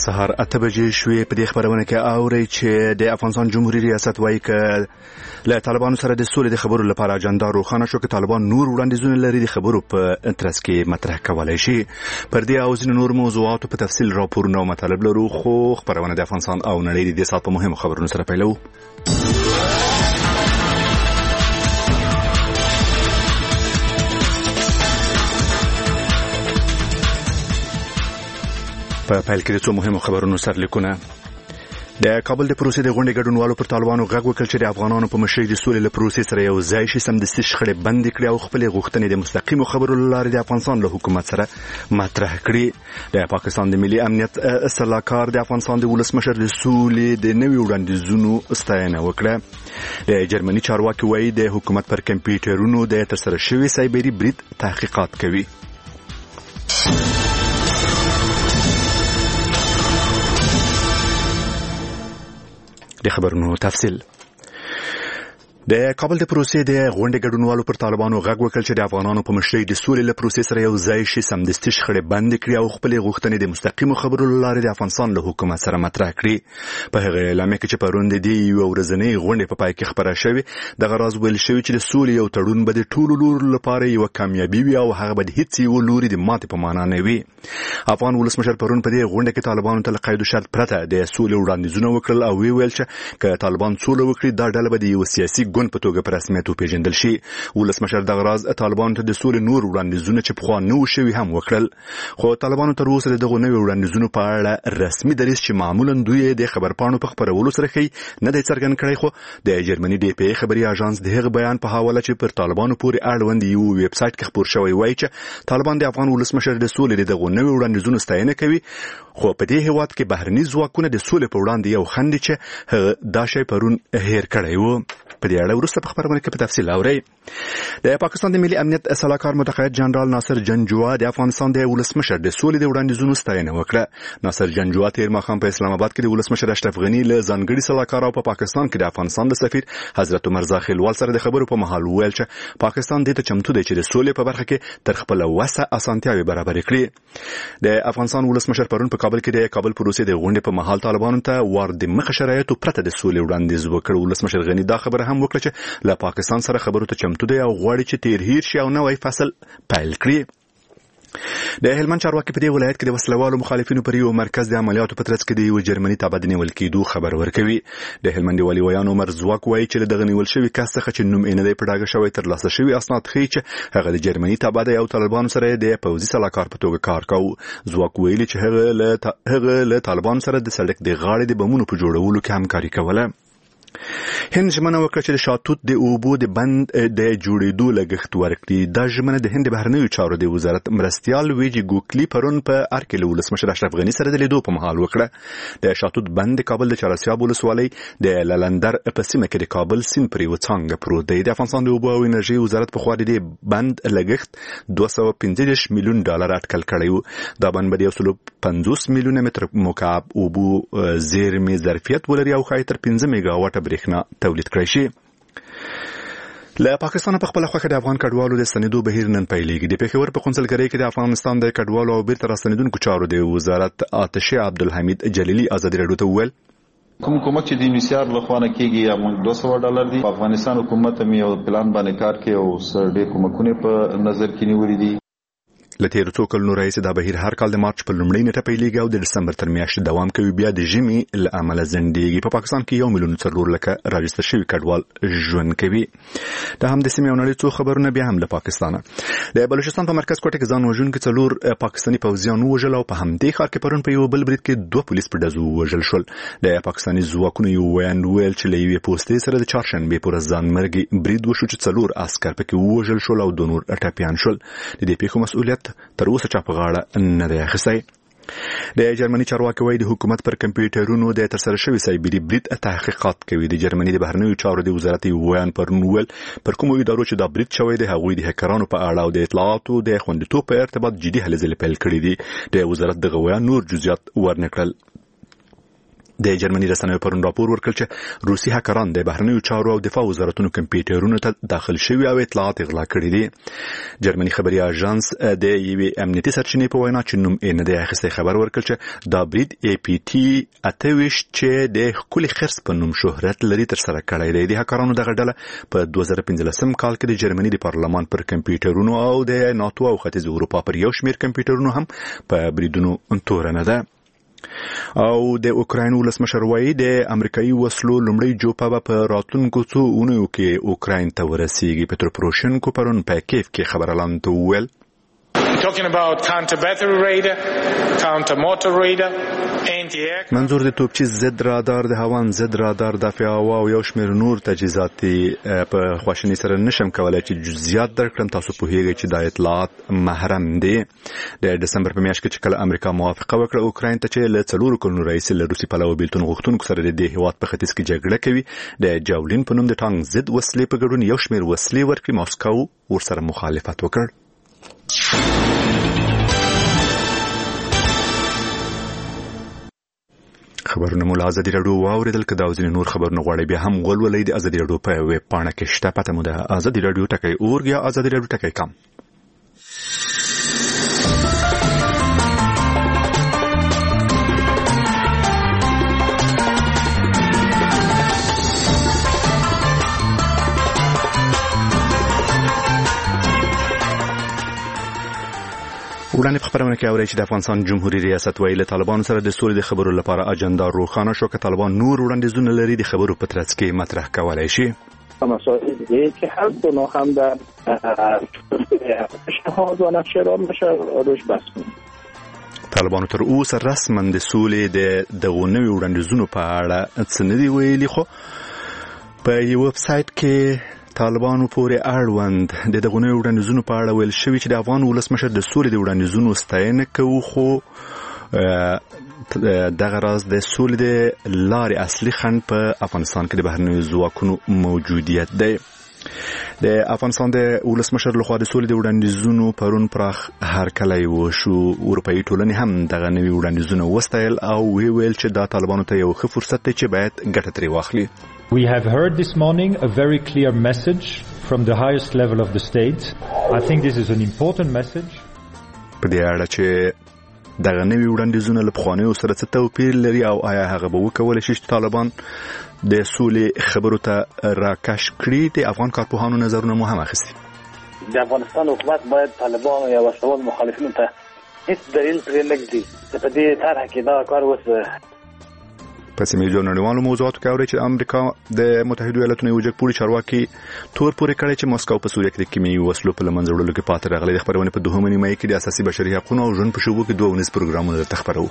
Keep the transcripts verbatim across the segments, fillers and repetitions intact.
سهار اته بجې شوې. په دې خبرونه کې اوري چې د افغانستان جمهوریت ریاست وايي ک له طالبانو سره د سولې د خبرو لپاره اجنډا روښانه شو، چې طالبان نور وړاندیزونه لري د خبرو په ترڅ کې مطرح کولای شي. پر دې او ځینو نور موضوعاتو په تفصیل راپورونه او مطالب لرو، خو خبرونه د افغانستان او نړۍ د دې سات په مهمو خبرونو سره پیلو. په پیل کې د څو مهمو خبرونو سرلیکونه. د کابل د پروسې د غونډې ګډونوالو پر طالبانو غږ وکړ چې د افغانانو په مشرۍ د سولې له پروسې سره یو ځای شي، سمدستي شخړې بندې کړي او خپلې غوښتنې د مستقیمو خبرو له لارې د افغانستان له حکومت سره مطرح کړي. د پاکستان د ملي امنیت سلاکار د افغانستان د ولسمشر د سولې د نوي وړاندیزونو ستاینه وکړه. د جرمني چارواکي وایي د حکومت پر کمپیوټرونو د ترسره شوي سایبري برید تحقیقات کوي. د خبرونو تفصیل. د کابل د پروسې د غونډې ګډونوالو پر طالبانو غږ وکړ چې د افغانانو په مشرۍ د سولې له پروسې سره یو ځای شي، سمدستي شخړې بندې کړي او خپلې غوښتنې د مستقیمو خبرو له لارې د افغانستان له حکومت سره مطرح کړي. په هغه اعلامیه کې چې پرون د دې یوه ورځنۍ غونډې په پای کې خبره شوې، دغه راز ویل شوي چې د سولې یو تړون به د ټولو لورو لپاره یوه کامیابي وي او هغه به د هیڅ یوه لوري د ماتې په معنا نه وي. افغان ولسمشر پرون په دې غونډه کې طالبانو ته له قید او شرط پرته د سولې وړاندیزونه وکړل او وی ویل چې که طالبان سوله وکړي دا ډله به د یو سیاسي ګوند په توګه په رسمیت وپېژندل شي. ولسمشر دغه راز طالبانو ته د سولې نور وړاندیزونه چې پخوا نه وو شوي هم وکړل، خو طالبانو تر اوسه دغه نوي وړاندیزونو په اړه رسمي دریځ چې معمولا دوی د خبرپاڼو په خپرولو سره ښیي نه دی څرګند کړی. خو د جرمني ډي پی خبري اژانس د هغه بیان په حواله چې پر طالبانو پورې اړوند یو ویب سایټ کې خبر شوی وایي چې طالبان د افغان ولسمشر د سولې دغه نوي وړاندیزونو ستاینه کوي، خو په دې هیواد کې بهرني ځواکونه د سولې په وړاندې یو خنډ چې دا شی پرون هیر کړی و. په دې اړه وروسته په خبرونه کې په تفصیل اورئ. د پاکستان د ملي امنیت سلاکار متقاعد جنرال ناصر جنجوا د افغانستان د ولسمشر د سولې د وړاندیزونو ستاینه وکړه. ناصر جنجوا تیر ماښام په اسلام آباد کې د ولسمشر اشرف غني له ځانګړي سلاکار او په پاکستان کې د افغانستان د سفیر حضرت عمر زاخیلوال سره د خبرو په مهال ویل چې پاکستان دې ته چمتو دی چې د سولې په برخه کې تر خپل وسه اسانتیاوي برابر کړي. د افغانستان ولسمشر پرون په کابل کې د کابل پروسې د غونډې په مهال طالبانو ته وار د مخه شرایطو پرته د سولې وړاندیز وکړ. ولسمشر غني دا خبره هم وکړه چې له پاکستان سره خبرو ته چمتو دی او غواړي چې تیر هیر شي او نوی فصل پیل کړي. د هلمند چارواکي په دې ولایت کې د وسلوالو مخالفینو پر یو مرکز د عملیاتو په ترڅ کې د یو جرمني تابع د نیول کېدو خبر ورکوي. د هلمند والي ویان عمر زواک وایي چې دغه نیول شوی کس څخه چې نوم یې نه دی په ډاګه شوی ترلاسه شوي اسناد ښیي چې هغه د جرمني تابع دی او طالبانو سره د پوځي سلاکار په توګه کار کوي. زواک ویلي چې هغه له هغه له طالبانو سره د سړک د غاړې د بمونو په جوړولو کې همکاري کوله. هند ژمنه وکړه چې د شاتوت د اوبو د بند د جوړېدو لګښت ورکړي. دا ژمنه د هند بهرنیو چارو د وزارت مرستیال ویجی ګوکلی پرون په ارکې له ولسمشر اشرف غني سره د لیدو په مهال وکړه. د شاتوت بند د کابل د چارسیاب ولسوالۍ د للندر په سیمه کې د کابل سیند پرې یوه څانګه پروت دی. د افغانستان د اوبو او انرژۍ وزارت پخوا د دې بند لګښت دوه سوه پنځه دېرش میلیون ډالر اټکل کړی و. دا بند به د یو سلو پنځوس میلیونه متر مکعب اوبو زیرمې ظرفیت ولري او ښایي تر پنځه میګا واټه برېښنا تولید کړی شي. له پاکستان په خپل خوخه د افغان کډوالو د سندو بهیر نن پیلېږي. د پېښور په قونسلګرۍ کې د افغانستان د کډوالو او بیرته راستنیدونکو چارو د وزارت آتش عبدالحمید جلیلی ازادي راډیو ته وویل کوم کومک چې د یونیسیار له خوا نه کېږي موږ دوه سوه ډالر دي. افغانستان حکومت هم یو پلان باندې کار کوي او ډېر کومکونه په نظر کې نیولي دي. له تېرو څو کلونو راهیسې دا بهیر هر کال د مارچ په لومړۍ نیټه پیلېږي او د ډسمبر تر میاشتې دوام کوي. بیا د ژمي له امله ځنډېږي. په پاکستان کې یو میلیون څلور لکه راجستر شوي کډوال ژوند کوي. دا هم د سیمې او نړۍ څو خبرونه بیا هم له پاکستانه. د بلوچستان په مرکز کوټه کې ځان وژونکي څلور پاکستاني پوځیان ووژل او په همدې ښار کې پرون په یو بل برید کې دوه پولیس په ډزو ووژل شول. د پاکستاني ځواکونو یو ویان ویل چې له یوې پوستې سره د چهارشنبې په ورځ ځانمرګي برید وشو چې څلور عسکر پکې ووژل شول او دوه نور ټپیان شول. د دې پیښو مسؤلیت تر اوسه چا په غاړه نه دی اخیستی. د جرمني چارواکي وایي د حکومت پر کمپیوټرونو د ترسره شوي سایبري برید تحقیقات کوي. د جرمني د بهرنیو چارو د وزارت یو ویان پرون وویل پر کومو ادارو چې دا برید شوی دی هغوی د هکرانو په اړه او د اطلاعاتو د خوندیتوب په ارتباط جدي هلې ځلې پیل کړي دي. د وزارت دغه ویان نور جزئیات ورنکړل. د جرمني رسنیو پرون راپور ورکړ چې روسي هکران د بهرنیو چارو او دفاع وزارتونو کمپیوټرونو ته داخل شوي او اطلاعات اغلا کړي دي. جرمني خبري اژانس د یوې امنیتي سرچینې په وینا چې نوم یې نه دی اخیستی خبر ورکړ چې دا برید ای پی ټي اته ویشت چې د ښکلي خرس په نوم شهرت لري ترسره کړی دی. د هکرانو دغه ډله په دوه زره پنځلسم کال کې د جرمني د پارلمان پر کمپیوټرونو او د ناتو او ختیځ اروپا پر یو شمېر کمپیوټرونو هم په بریدونو تورنه ده. او د اوکراین ولسمشر وایي د امریکایي وسلو لومړی جوپه په راتلونکو څو اونیو کې اوکراین ته ورسیږي. پترو پروشنکو پرون په کیف کې خبرالان ته وویل talking about counter battery radar, counter motor radar, anti-aircraft. منظور د توپچي ضد رادار، د هوان ضد رادار، دفاع هوا او یو شمېر نور تجهیزات په خواشینی سره نشم کولای چې جزئیات درکړم. تاسو پوهیږئ چې د اطلاعات محرم دي. د دسمبر په میاشت کې چې کله امریکا موافقه وکړه اوکراین ته چې له څلورو کلونو راهیسې له روسي پلوه بیلتون غوښتونکو سره د دې هېواد په ختیځ کې جګړه کوي، د جاولین په نوم د ټانک ضد وسلې په ګډون یو شمېر وسلې ورکړي. ماسکو ورسره مخالفت وکړ. خبرونه مو له ازادي راډیو واوریدل. که دا او ځینې نور خبرونه غواړئ بیا هم ولولئ د ازادي راډیو په ویب پاڼه کې شته. پته مو د ازادي راډیو ټکی اورګ یا ازادي راډیو ټکی کام. وړاندې په خبرونه کې اورئ چې د افغانستان جمهوریت ریاست ویلي له طالبانو سره د سولې د خبرو لپاره اجنډا روښانه شو. که طالبان نور وړاندیزونه لري د خبرو په ترڅ کې مطرح کولی شي. مسائل دیگه که هر دو نوع هم در پیشنهاد و نقشه را میشه روش بحث کنیم. طالبانو تر اوسه رسما د سولې د دغو نوي وړاندیزونو په اړه څه نه دي ویلي، خو په یو ویب سایټ کې طالبانو پورې اړوند د دغه نوي وړاندیزونو په اړه ویل شوي چې د افغان ولسمشر د سولې د وړاندیزونو ستاینه کوو، خو دغه راز د سولې د لارې اصلي خنډ په افغانستان کې د بهرنیو ځواکونو موجودیت دی. د افغانستان د ولسمشر لخوا د سولې د وړاندیزونو پرون پراخ هرکلی وشو. اروپایي ټولنې هم دغه نوي وړاندیزونه وستایل او وی ویل چې دا طالبانو ته یو ښه فرصت دی چې باید ګټه ترې واخلي. We have heard this morning a very clear message from the highest level of the state. I think this is an important message. په دې اړه چې دغه نوي وړاندیزونه له پخوانیو سره څه توپیر لري او آیا هغه به وکولی شي چې طالبان د سولې خبرو ته راکش کړي، د افغان کارپوهانو نظرونه مو هم اخیستي. د افغانستان حکومت باید طالبان یا وسلوال مخالفینو ته هیڅ دلیل پرې نږدي چې په دې طرح کې دا کار وسه. په سیمه نړیوالو موضوعاتو کې اوري چې امریکا د متحده ایالاتونو یو جګپوړي چارواکي تور پورې کړی چې ماسکو په سوریه کې د کیمیاوي وسلو په لمنځه وړلو کې پاتې راغلی. د خبرونه په دوهمه نیمه کې د اساسي بشري حقوقو او ژوند په شوبو کې دوه ونیز پروګرامونه درته خبرو.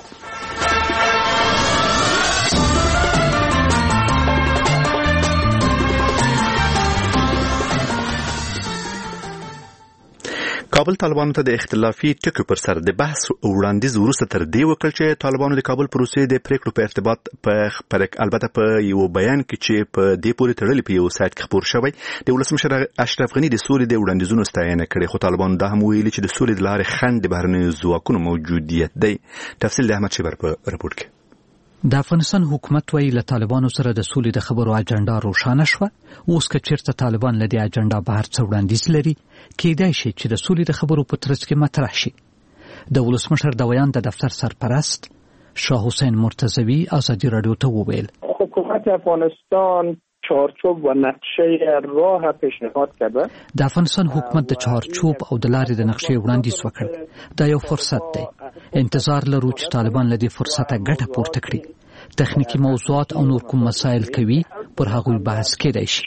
کابل طالبانو ته د اختلافي ټکو پر سر د بحث وړاندیز وروسته تر دې وکړ چې طالبانو د کابل پروسې د پریکړو په ارتباط په البته په یو بیان کې چې په دې پورې تړلې په یو سایت کې خبر شوی د ولسمشر اشرف غنی د سولې د وړاندیزونو ستاینه کړې، خو طالبانو دا هم ویلي چې د سولې د لارې خنډ د بهرنیو ځواکونو موجودیت دی. تفصیل د احمد شیبر په رپورټ کې. د افغانستان حکومت وایي له طالبانو سره د سولې د خبرو اجنډا روښانه شوه. اوس که چیرته طالبان له دې اجنډا بهر څه وړاندیز لري، کېدای شي چې د سولې د خبرو په ترڅ کې مطرح شي. د ولسمشر د ویان د دفتر سرپرست شاه حسین مرتضوی ازادي راډیو ته وویل حکومت افغانستان چارچوب و نقشه راه پیشنهاد کرده. د افغانستان حکومت د چارچوب او د لارې د نقشې وړاندیز وکړ. دا یو فرصت دی. انتظار لرو چې طالبان له دې فرصته ګټه پورته کړي. تخنیکی موضوعات او نور کوم مسایل کوي پر هغوی بحث کېدای شي.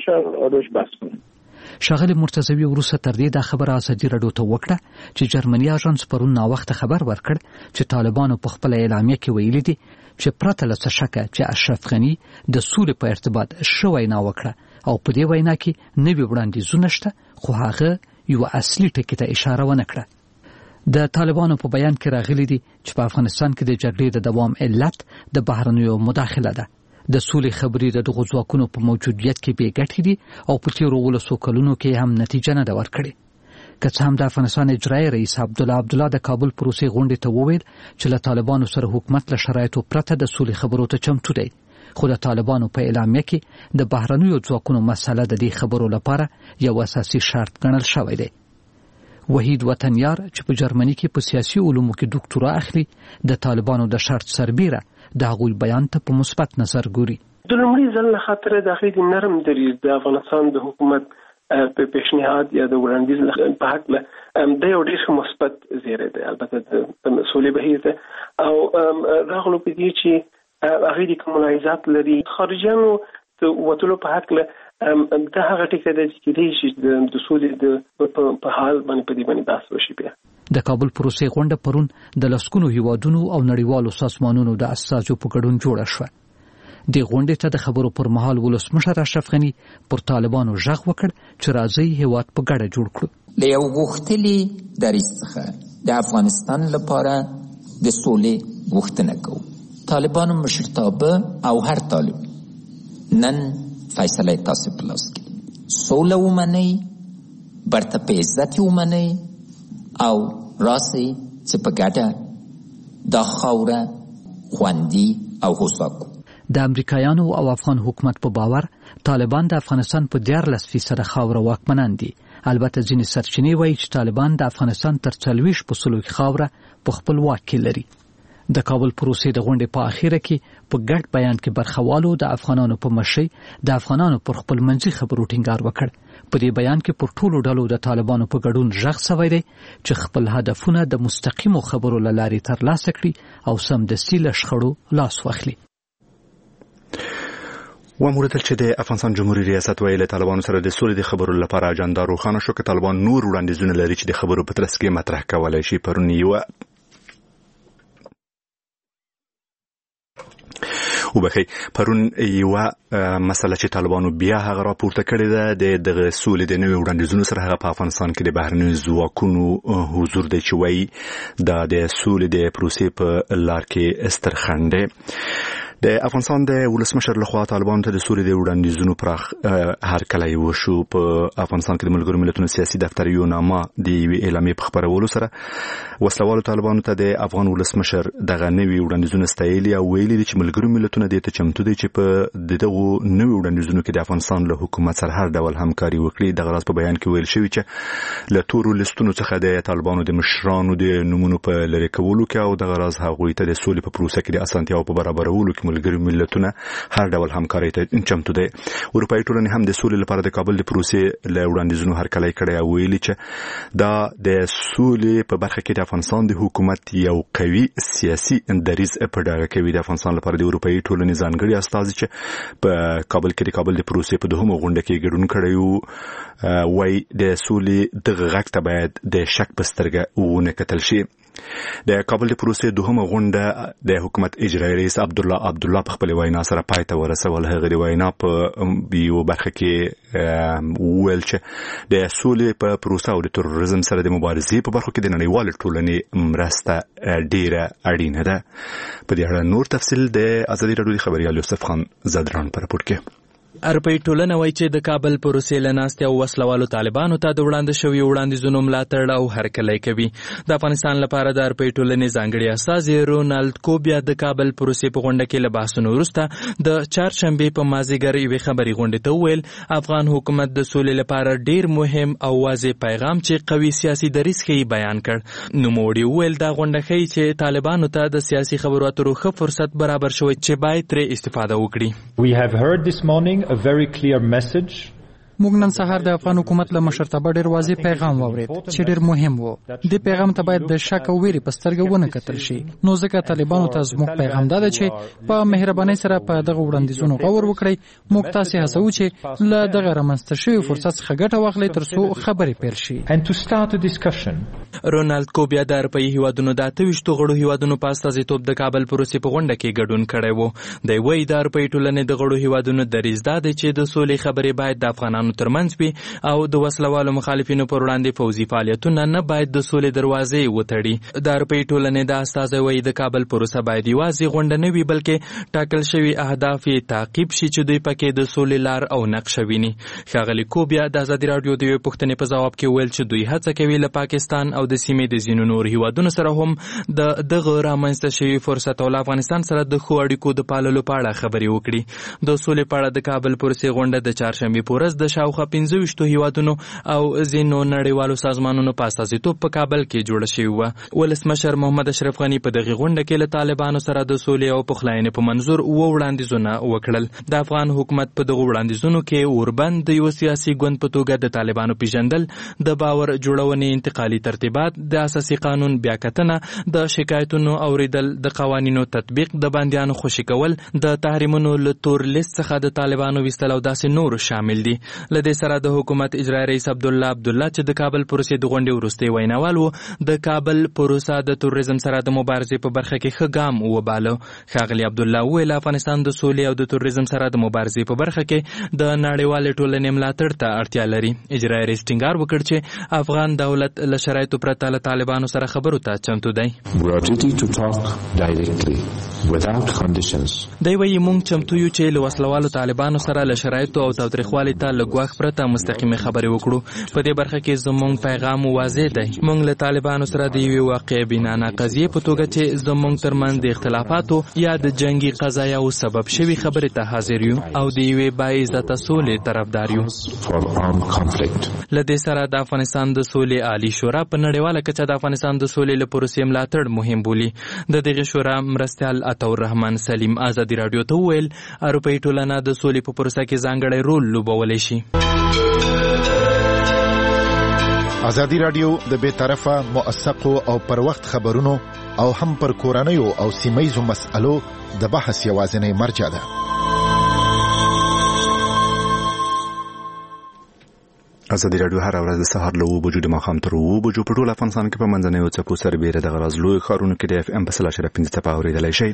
ښاغلی مرتضوی وروسته تر دې دا خبره ازادي راډیو ته وکړه چې جرمني اژانس پرون ناوخته خبر ورکړ چې طالبانو په خپله اعلامیه کې ویلي دي چې پرته له څه شکه چې اشرف غني د سولې په ارتباط ښه وینا وکړه او په دې وینا کې نوي وړاندیزونه شته، خو هغه یو اصلي ټکي ته اشاره ونه کړه. د طالبانو په بیان کې راغلي دي چې په افغانستان کې د جګړې د دوام علت د بهرنیو مداخله ده. د سولې خبرې د دغو ځواکونو په موجودیت کې بې ګټې دي او په تېرو ولسو کلونو کې هم نتیجه نه ده ورکړې. که څه هم د افغانستان اجرایي رئیس عبدالله عبدالله د کابل پروسې غونډې ته وویل چې له طالبانو سره حکومت له شرایطو پرته د سولې خبرو ته چمتو دی، خو د طالبانو په اعلامیه کې د بهرنیو ځواکونو مسله د دې خبرو لپاره یو اساسي شرط ګڼل شوی دی. وحید وطنیار چې په جرمني کې په سیاسي علومو کې ډاکټورا اخلي د طالبانو د شرط سربیره د هغوی بیان ته په مثبت نظر ګوري. د لومړي ځل له خاطره د هغې نرم دریځ د افغانستان د حکومت په پیشنهاد یا د وړاندیز په هکله د یو ډېر مثبت زیری دی. البته د سولې بهیر دی او راغلو په دې چې هغې د کوم ملاحظات لري. خارجیانو د وتلو په هکله دا هغه ټکی دی چې کېدای شي د سولې په حال باندې په دې باندې بحث وشي. بیا د کابل پروسې غونډه پرون د لسګونو هیوادونو او نړیوالو سازمانونو د استازو په ګډون جوړه شوه. د غونډې ته د خبرو پر مهال ولسمشر اشرف غني پر طالبانو غږ وکړ چې راځي هیواد په ګډه جوړ کړو. له یو غوښتلي دریځ څخه د افغانستان لپاره د سولې غوښتنه کوو. طالبانو مشرتابه او هر طالب نن فیصله تاسو په لاس کې، سوله ومنئ، برته په عزت ومنئ او راسئ چې په ګډه دا خاوره خوندي او هوسا کړو. د امریکایانو او افغان حکومت په باور طالبان د افغانستان په دیارلس فیصده خاوره واکمنان دي. البته ځینې سرچینې وایي چې طالبان د افغانستان تر څلوېښت په سلو کې خاوره په خپل واک کې لري. د کابل پروسې د غونډې په اخیره کې په ګډ بیان کې برخوالو د افغانانو په مشرۍ د افغانانو پر خپل منځي خبرو ټینګار وکړ. په دې بیان کې پر ټولو ډلو د طالبانو په ګډون غږ شوی دی چې خپل هدفونه د مستقیمو خبرو له لارې ترلاسه کړي او سمدستي له شخړو لاس واخلي. وموردل چې د افغانستان جمهوریت ریاست ویل طالبانو سره د سولې د خبرو لپاره اجنډا روښانه شو چې طالبان نور وړاندیزونه لري چې د خبرو په ترڅ کې مطرح کولای شي. پرون یو وبخي پرون یو مسله چې طالبانو بیا هغه راپورته کړې ده د دغه سولې د نوې وړاندیزونو سره هغه په افغانستان کې د بهرنیو ځواکونو حضور دی چې وایي دا د سولې د پروسې په لار کې سترخند دی. د افغانستان د ولسمشر لخوا طالبانو ته د سولې د وړاندیزونو پراخ هرکلی وشو. په افغانستان کې د ملګرو ملتونو سیاسي دفتر یو نامه د یوې اعلامیې په خپرولو سره وسلوالو طالبانو ته د افغان ولسمشر دغه نوي وړاندیزونه ستایلي او ویلي دي چې ملګرو ملتونه دې ته چمتو دي چې په دغه نوي وړاندیزونو کې د افغانستان له حکومت سره هر ډول همکاري وکړي. دغه راز په بیان کې ویل شوی چې له تورو لیستونو څخه د طالبانو د مشرانو د نومونو په لری کولو کې او دغه راز هغوی ته د سولې په پروسه کې د اسانتیاو په برابرولو کې ملګرو ملتونه هر ډول همکاري ته چمتو دي. اروپایي ټولنې هم د سولې لپاره د کابل د پروسې له وړاندیزونو هرکلی کړی او ویلي چې دا د سولې په برخه کې د افغانستان د حکومت یو قوي سیاسي دریځ په ډاګه کوي. د افغانستان لپاره د اروپایي ټولنې ځانګړي استازي چې په کابل کې د کابل د پروسې په دوهمه غونډه کې ګډون کړی وو وایي د سولې دغه غږ ته باید د شک په سترګه ونه کتل شي. د کابل د پروسې دوهمه غونډه د حکومت اجرایي رئیس عبدالله عبدالله په خپل وینا سره پای ته ورسول. هغه د وینا په یو برخه کې وویل چې د سولې په پروسه او د تروریزم سره د مبارزې په برخه کې د نړیوال ټولنې مرسته ډیره اړینه ده. په دې اړه نور تفصیل د ازادي راډیو د خبريال یوسف خان زدران پر راپور کې. اروپایي ټولنه وایي چې د کابل پروسې له ناستې او وسلوالو طالبانو ته د وړاندې شوي وړاندیزونو ملاتړ او هرکلی کوي. د افغانستان لپاره د اروپایي ټولنې ځانګړي استازي رونالد کوبیا د کابل پروسې په غونډه کې له بحثونو وروسته د چهارشنبې په مازدیګر یوې خبري غونډې ته وویل افغان حکومت د سولې لپاره ډیر مهم او واضح پیغام چې قوي سیاسي دریځ ښیي بیان کړ. نوموړي وویل دا غونډه ښیي چې طالبانو ته د سیاسي خبرو اترو ښه فرصت برابر شوی چې باید ترې استفاده وکړي. We have heard this morning a very clear message. موږ نن سهار د افغان حکومت له مشرتابه ډېر واضح پیغام واورید چې ډېر مهم و. د پیغام ته باید د شک او ویرې په سترګه ونه کتل شي. نو ځکه طالبانو ته زموږ پیغام دا ده چې په مهربانۍ سره په دغه وړاندیزونو غور وکړئ. موږ تاسې هڅوو چې له دغه رامنځته شوي فرصت څخه ګټه واخلئ تر څو خبرې پیل شي. And to start a discussion. رونالد کوبیا د اروپایي هیوادونو د اته ویشتو غړو هیوادونو په استازیتوب د کابل پروسې په غونډه کې ګډون کړی و. دی وایي د اروپایي ټولنې د غړو هیوادونو دریځ دا دی چې د سولې خبرې باید د افغانانو طالبانو ترمنځ وي او د وسلوالو مخالفینو پر وړاندې پوځي فعالیتونه نه باید د سولې دروازې وتړي. د اروپایي ټولنې د استازی وایي د کابل پروسه باید یوازې غونډه نه وي بلکې ټاکل شوي اهداف یې تعقیب شي چې دوی پکې د سولې لار او نقشه ویني. ښاغلي کوبیا د ازادي راډیو د یوې پوښتنې په ځواب کې ویل چې دوی هڅه کوي له پاکستان او د سیمې د ځینو نور هیوادونو سره هم د دغه رامنځته شوي فرصت او له افغانستان سره د ښو اړیکو د پاللو په اړه خبرې وکړي. د سولې په اړه د کابل پروسې غونډه د چهارشنبې په ورځ د شاوخوا پنځه ویشتو هیوادونو او ځینو نړیوالو سازمانونو په استازیتوب په کابل کې جوړه شوې وه. ولسمشر محمد اشرف غني په دغه غونډه کې له طالبانو سره د سولې او پخلاینې په منظور اووه وړاندیزونه وکړل. د افغان حکومت په دغه وړاندیزونو کې اوربند د یو سیاسي ګوند په توګه د طالبانو پیژندل، د باور جوړونې انتقالي ترتیبات، د اساسي قانون بیاکتنه، د شکایتونو اوریدل، د قوانینو تطبیق، د بندیانو خوشي کول، د تحریمونو له تور لیست څخه د طالبانو ویستل او داسې نور شامل دي. له دې سره د حکومت اجرایي رئیس عبدالله عبدالله چې د کابل پروسې د غونډې وروستی ویناوال و، د کابل پروسه د تروریزم سره د مبارزې په برخه کې ښه ګام وباله. ښاغلي عبدالله وویل افغانستان د سولې او د تروریزم سره د مبارزې په برخه کې د نړیوالې ټولنې ملاتړ ته اړتیا لري. اجرایي رئیس ټینګار وکړ چې افغان دولت له شرایطو پرته له طالبانو سره خبرو ته چمتو دی. دی وایي موږ چمتو یو چې له وسلوالو طالبانو سره له شرایطو او تاوتریخوالي ته له ګواښ پرته مستقیمې خبرې وکړو. په دې برخه کې زموږ پیغام واضح دی. موږ له طالبانو سره د یوې واقع بینانه قضیې په توګه چې زموږ ترمنځ د اختلافاتو یا د جنگي قضایاو سبب شوي خبرې ته حاضر یو او د یوې باعزته سولې طرفدار یو. له دې سره د افغانستان د سولې عالي شورا په نړیواله کچه د افغانستان د سولې له پروسې ملاتړ مهم بولي. د دغې شورا مرستیال عطاالرحمن سلیم ازادي راډیو ته وویل اروپایي ټولنه د سولې په پروسه کې ځانګړی رول لوبولی شي. ازادي راډیو د بې طرفه، موثقو او پر وخت خبرونو او هم پر کورنیو او سیمهیزو مسألو د بحث یوازینی مرجع ده. ازادي راډیو هر ورځ د سهار له اوه بجو د ماښام تر اوه بجو په ټول افغانستان کې په منځنیو څپو سربیره د غراز لوی ښارونو کې د اف ام په سل اشاریه پنځه څپه اورېدلی شئ.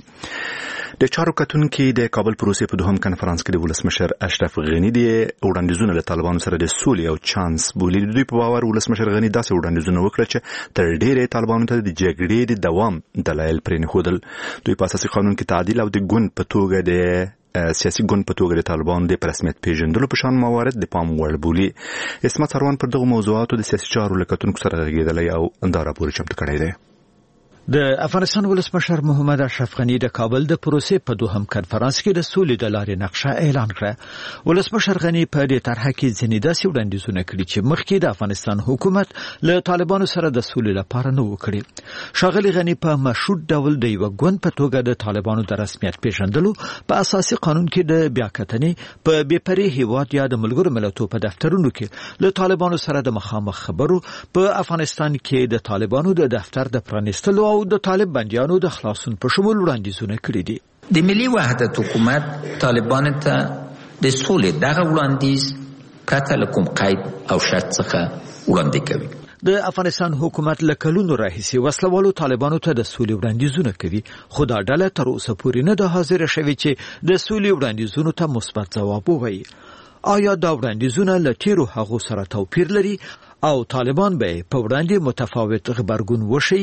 د چارو کتونکي د کابل پروسې په دوهم کنفرانس کې د ولسمشر اشرف غني د وړاندیزونو له طالبانو سره د سولې او چانس بولي. دوی په باور ولسمشر غني داسې وړاندیزونه وکړل چې تر ډېرې طالبانو ته د جګړې د دوام دلایل پرې نښودل. دوی په اساسي قانون کې تعدیل او د ګوند په توګه د سیاسي ګوند په توګه د طالبانو د په رسمیت پیژندلو په شان موارد د پام وړ بولي. اسمت سروان پر دغو موضوعاتو د سیاسي چارو له کتونکو سره غږېدلی او دا راپور چمتو کړی دی. د افغانستان ولسمشر محمد اشرف غني د کابل د پروسې په دوهم کنفرانس کې د سولې د لارې نقشه اعلان کړه. ولسمشر غني په دې طرحه کې ځینې داسې وړاندیزونه کړي چې مخکې د افغانستان حکومت له طالبانو سره د سولې لپاره نه وکړي. ښاغلي غني په مشروط ډول د یو ګوند په توګه د طالبانو د رسمیت پیژندلو په اساسي قانون کې د بیاکتنې په بېپرې هیواد یا د ملګرو ملتونو په دفترونو کې له طالبانو سره د مخامخ خبرو په افغانستان کې د طالبانو د دفتر د پرانیستلو او د طالب بندیانو د خلاصون په شمول وړاندیزونه کړي دي. د ملي وحدت حکومت طالبانو ته د سولې دغه وړاندیز پرته له کوم قید او شرط څخه وړاندې کوي. د افغانستان حکومت له کلونو راهیسې وسلوالو طالبانو ته د سولې وړاندیزونه کوي، خو دا ډله تر اوسه پورې نه ده حاضره شوې چې د سولې وړاندیزونو ته مثبت ځواب ووایي. آیا دا وړاندیزونه له تیرو هغو سره توپیر لري او طالبان به په وړاندې متفاوت غبرګون وشي؟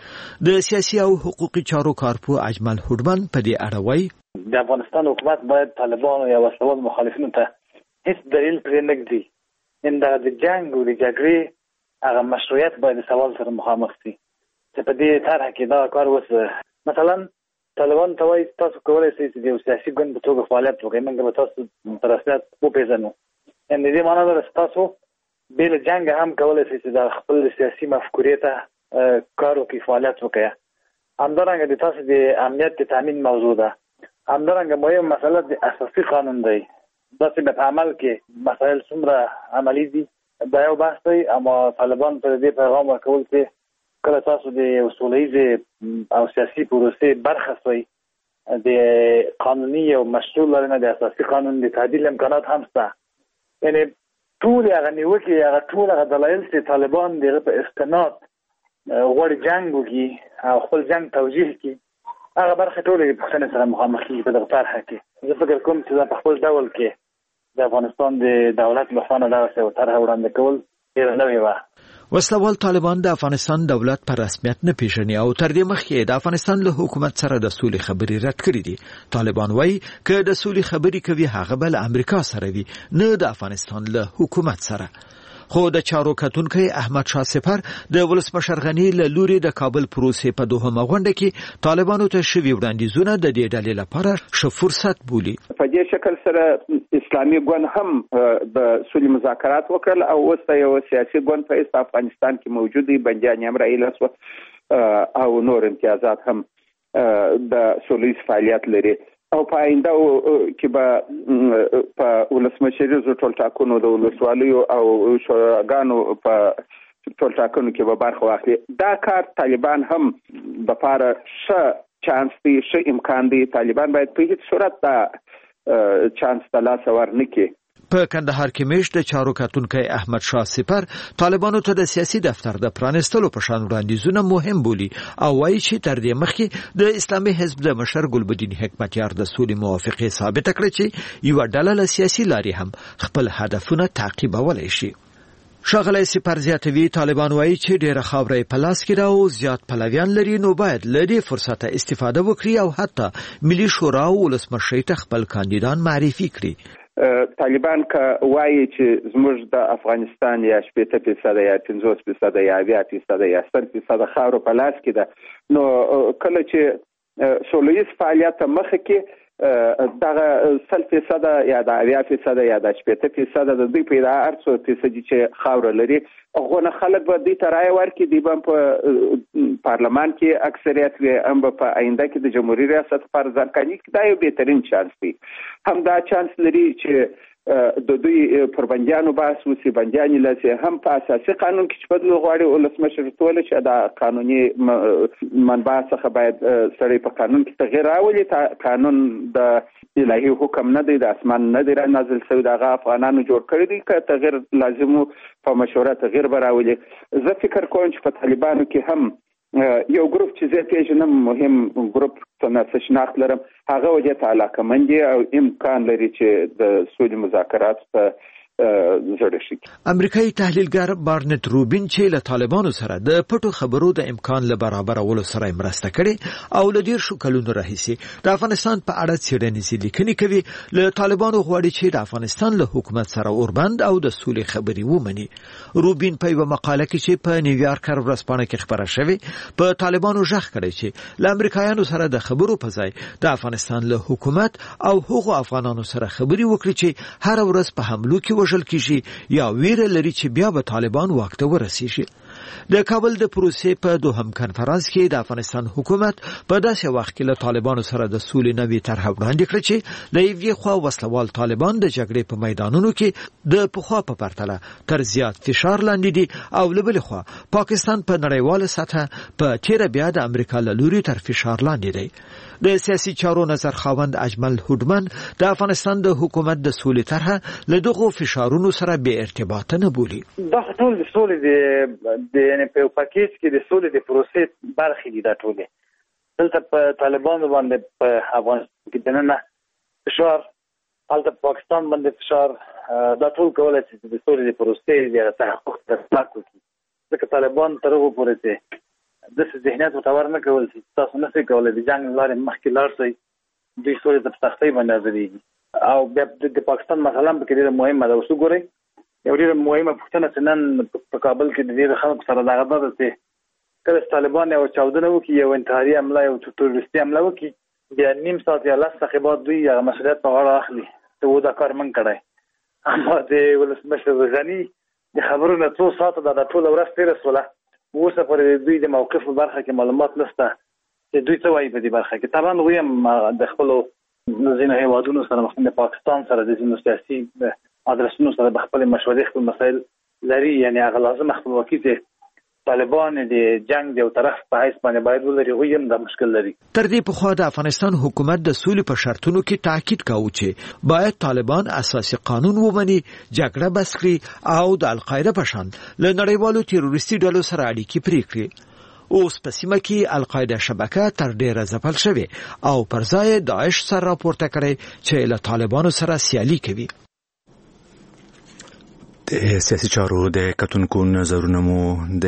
د سیاسي او حقوقي چارو کارپو اجمل هوډمن په دې اړه وایي د افغانستان حکومت باید طالبانو یا وسلوال مخالفینو ته هیڅ دلیل پرې نه ږدي. ان د جنګ او د جګړې هغه مشروعیت باید سوال سره مخامخ شي چې په دې طرح کې دا کار وسه. مثلا طالبان ته وایي تاسو کولی شئ چې د سیاسي ګوند په توګه فعالیت وکړئ، موږ به تاسو په رسمیت وپېژنو. یعنې د دې معنا ده چې تاسو بې له جنګه هم کولی شئ چې د خپل سیاسي مفکورې ته کارو کې فعالیت وکړي. همدارنګه د تاسو د امنیت د تامین موضوع ده. همدارنګه مهم مسله د اساسي قانون دی. داسې په عمل کې مسایل څومره عملي دي دا یو بحث دی، اما طالبان پر دې پیغام ورکول چې کله تاسو د یو سولیزې او سیاسي پروسې برخه شئ د قانوني او مشروع لرنه د اساسي قانون د تعدیل امکانات هم شته. یعنې ټول هغه نیوکې هغه ټول هغه دلایل چې طالبان دغه په استناد غوړ جنگ وکي او خپل جنگ توجیه کی هغه برخه ټولې پښتنې سره مخامخ کیږي په دغه طرحه کې. زه فکر کوم چې دا په خپل ډول کې د افغانستان د دولت لخوا نه دغسې یو طرحه وړاندې کول ډېره نوې وه. وسلوال طالبان د افغانستان دولت په رسمیت نه پیژني او تر دې مخکې د افغانستان له حکومت سره د سولې خبرې رد کړې دي. طالبان وایي که د سولې خبرې کوي هغه به له امریکا سره وي، نه د افغانستان له حکومت سره. خو د چارو کتونکي احمد شاه سپر د ولسمشر غني له لوري د کابل پروسې په دوهمه غونډه کې طالبانو ته شوي وړاندیزونه د دې ډلې لپاره ښه فرصت بولي. په دې شکل سره اسلامي ګوند هم د سولې مذاکرات وکړل او اوس یو سیاسي ګوند په افغانستان کې موجود دی، بندیان هم راایله او نور امتیازات هم د سولې فعالیت لري او په آینده کې به په ولسمشریزو ټولټاکنو د ولسوالیو او شوراګانو په ټولټاکنو کې به برخه واخلي. دا کار طالبان هم د پاره ښه چانس دی، ښه امکان دی. طالبان باید په هیڅ صورت دا چانس د لاسه ورنکړي. په کندهار کې میشت د چارو کتونکي احمد شاه سپر طالبانو ته د سیاسي دفتر د پرانستلو په شان وړاندیزونه مهم بولي او وایي چې تر دې مخکې د اسلامي حزب د مشر ګلبدین حکمتیار د سولې موافقه ثابت کړې چې یو ډله له سیاسي لارې هم خپل هدفونه تعقیبولای شي. ښاغلی سپر زیاتوي طالبان وایي چې ډېره خاوره په لاس کې ده او زیات پلویان لري، نو باید له دې فرصته استفاده وکړي او حتی ملي شورا او ولسمشرۍ ته خپل کاندیدان معرفي کړي. طالبان که وایي چې زموږ د افغانستان یا شپېته فیصده یا پنځوس فیصده یا اویا فیصده یا سل فیصده خاوره په لاس کې ده، نو کله چې سوله ییز فعالیت ته مخه کې دغه سل فیصده یا د اویا فیصده یا د شپېته فیصده د دوی په ادعا هر څو فیصدي چې خاوره لري هغونه خلک به دوی ته رایه ورکړي، دوی به په پارلمان کې اکثریت وي، هم به په آینده کې د جمهوري ریاست لپاره ځانګړي کړي. دا یو بهترین چانس دی. هم دا چانس لري چې د دوی پر بندیانو بحث وشي، بندیانې لاسي هم په اساسي قانون کې چې بدلون غواړي ولسمشر ټوله چې دا قانوني منبع څخه باید سړی په قانون کې تغیر راولي. قانون د الهي حکم نه دی، د اسمان نه دی نازل شوی، دغه افغانانو جوړ کړی دی. که تغیر لازم په مشوره تغیر به راولي. زه فکر کوم چې په طالبانو کې هم یو ګروپ چې زه پیژنم، مهم ګروپ څه شناخت لرم، هغه وجه ته علاقمند دي او امکان لري چې د سولې مذاکرات په زړه شي. امریکایي تحلیلګر بارنت روبین چې له طالبانو سره د پټو خبرو د امکان له برابرولو سره مرسته کړي او له ډیر شو کلونو راهیسې د افغانستان په اړه څېړنیزې لیکنې کوي، له طالبانو غواړي چې د افغانستان له حکومت سره اوربند او د سولې خبرې ومني. روبین په یوه مقاله کې چې په نیویارک ورځپاڼه کې خبره شوې په طالبانو ژغ کړی چې له امریکایانو سره د خبرو په ځای د افغانستان له حکومت او هغو افغانانو سره خبرې وکړي چې هر ورځ په حملو کې وژل کیږي یا ویره لري چې بیا به طالبان واک ته ورسیږي. د کابل د پروسې په دوهم کنفرانس کې د افغانستان حکومت په داسې وخت کې له طالبانو سره د سولې نوې طرحه وړاندې کړه چې له یوې خوا وسلوال طالبان د جګړې په میدانونو کې د پخوا په پرتله تر زیات فشار لاندې دي او له بلې خوا پاکستان په نړیواله سطحه په تیره بیا د امریکا له لوري تر فشار لاندې دی. د سیاسي چارو نظر خاوند اجمل هوډمن د افغانستان د حکومت د سولې طرحه له دغو فشارونو سره بې ارتباطه نه بولي. دا ټول د سولې د یعنی په پاکیج کې د سولې د پروسې برخې دي. دا ټول دلته په طالبانو باندې په افغانستان کې دننه فشار، هلته پاکستان باندې فشار، دا ټول کولای شي د سولې د پروسې د تحقق ترلاسه کړي. ځکه طالبان تر هغه پورې چې د ذهنیت متور نه کول شي، تاسو نه شئ کولای د جنگ لارې مخکې لاړ شئ، دوی سولې ته په سختۍ باندې حاضرېږي. او بیا د پاکستان مسله هم پکې ډېره مهمه ده. اوس وګورئ یو ډېره مهمه پوښتنه چې نن په کابل کې د ډېرو خلکو سره دغه ده چې کله چې طالبان یو چاودنه وکړي، یو انتحاري حمله، یو تروریستي حمله وکړي، بیا نیم ساعت یا لس دقیقې بعد دوی هغه مسؤلیت په غاړه اخلي چې و دا کار من کړی. اما د ولسمشر غني د خبرو نه څو ساعته دا ټوله ورځ تېره شوله، اوسه پورې دوی د موقف په برخه کې معلومات نشته چې دوی څه وایي په دې برخه کې. طبعا دوی هم د خپلو ځینو هېوادونو سره مخکې د پاکستان سره د ځینو سیاسي ادرسونو سره د خپلې مشورې خپل مسایل لري، یعنې هغه لازمه خپلواکي چې طالبان د جنگ د یو طرف په حیث باندې باید ولري، هغوی هم دا مشکل لري. تر دې پخوا د افغانستان حکومت د سولې په شرطونو کې تاکید کاوه چې باید طالبان اساسي قانون ومني، جګړه بس کړي او د القاعده په شان له نړیوالو تروریستي ډلو سره اړیکې پرې کړي. اوس په سیمه کې القاعده شبکه تر ډیره ځپل شوې او پر ځای داعش سره راپورته کړي چې له طالبانو سره سیالي کوي. د سیاسي چارو د کتونکو نظرونه مو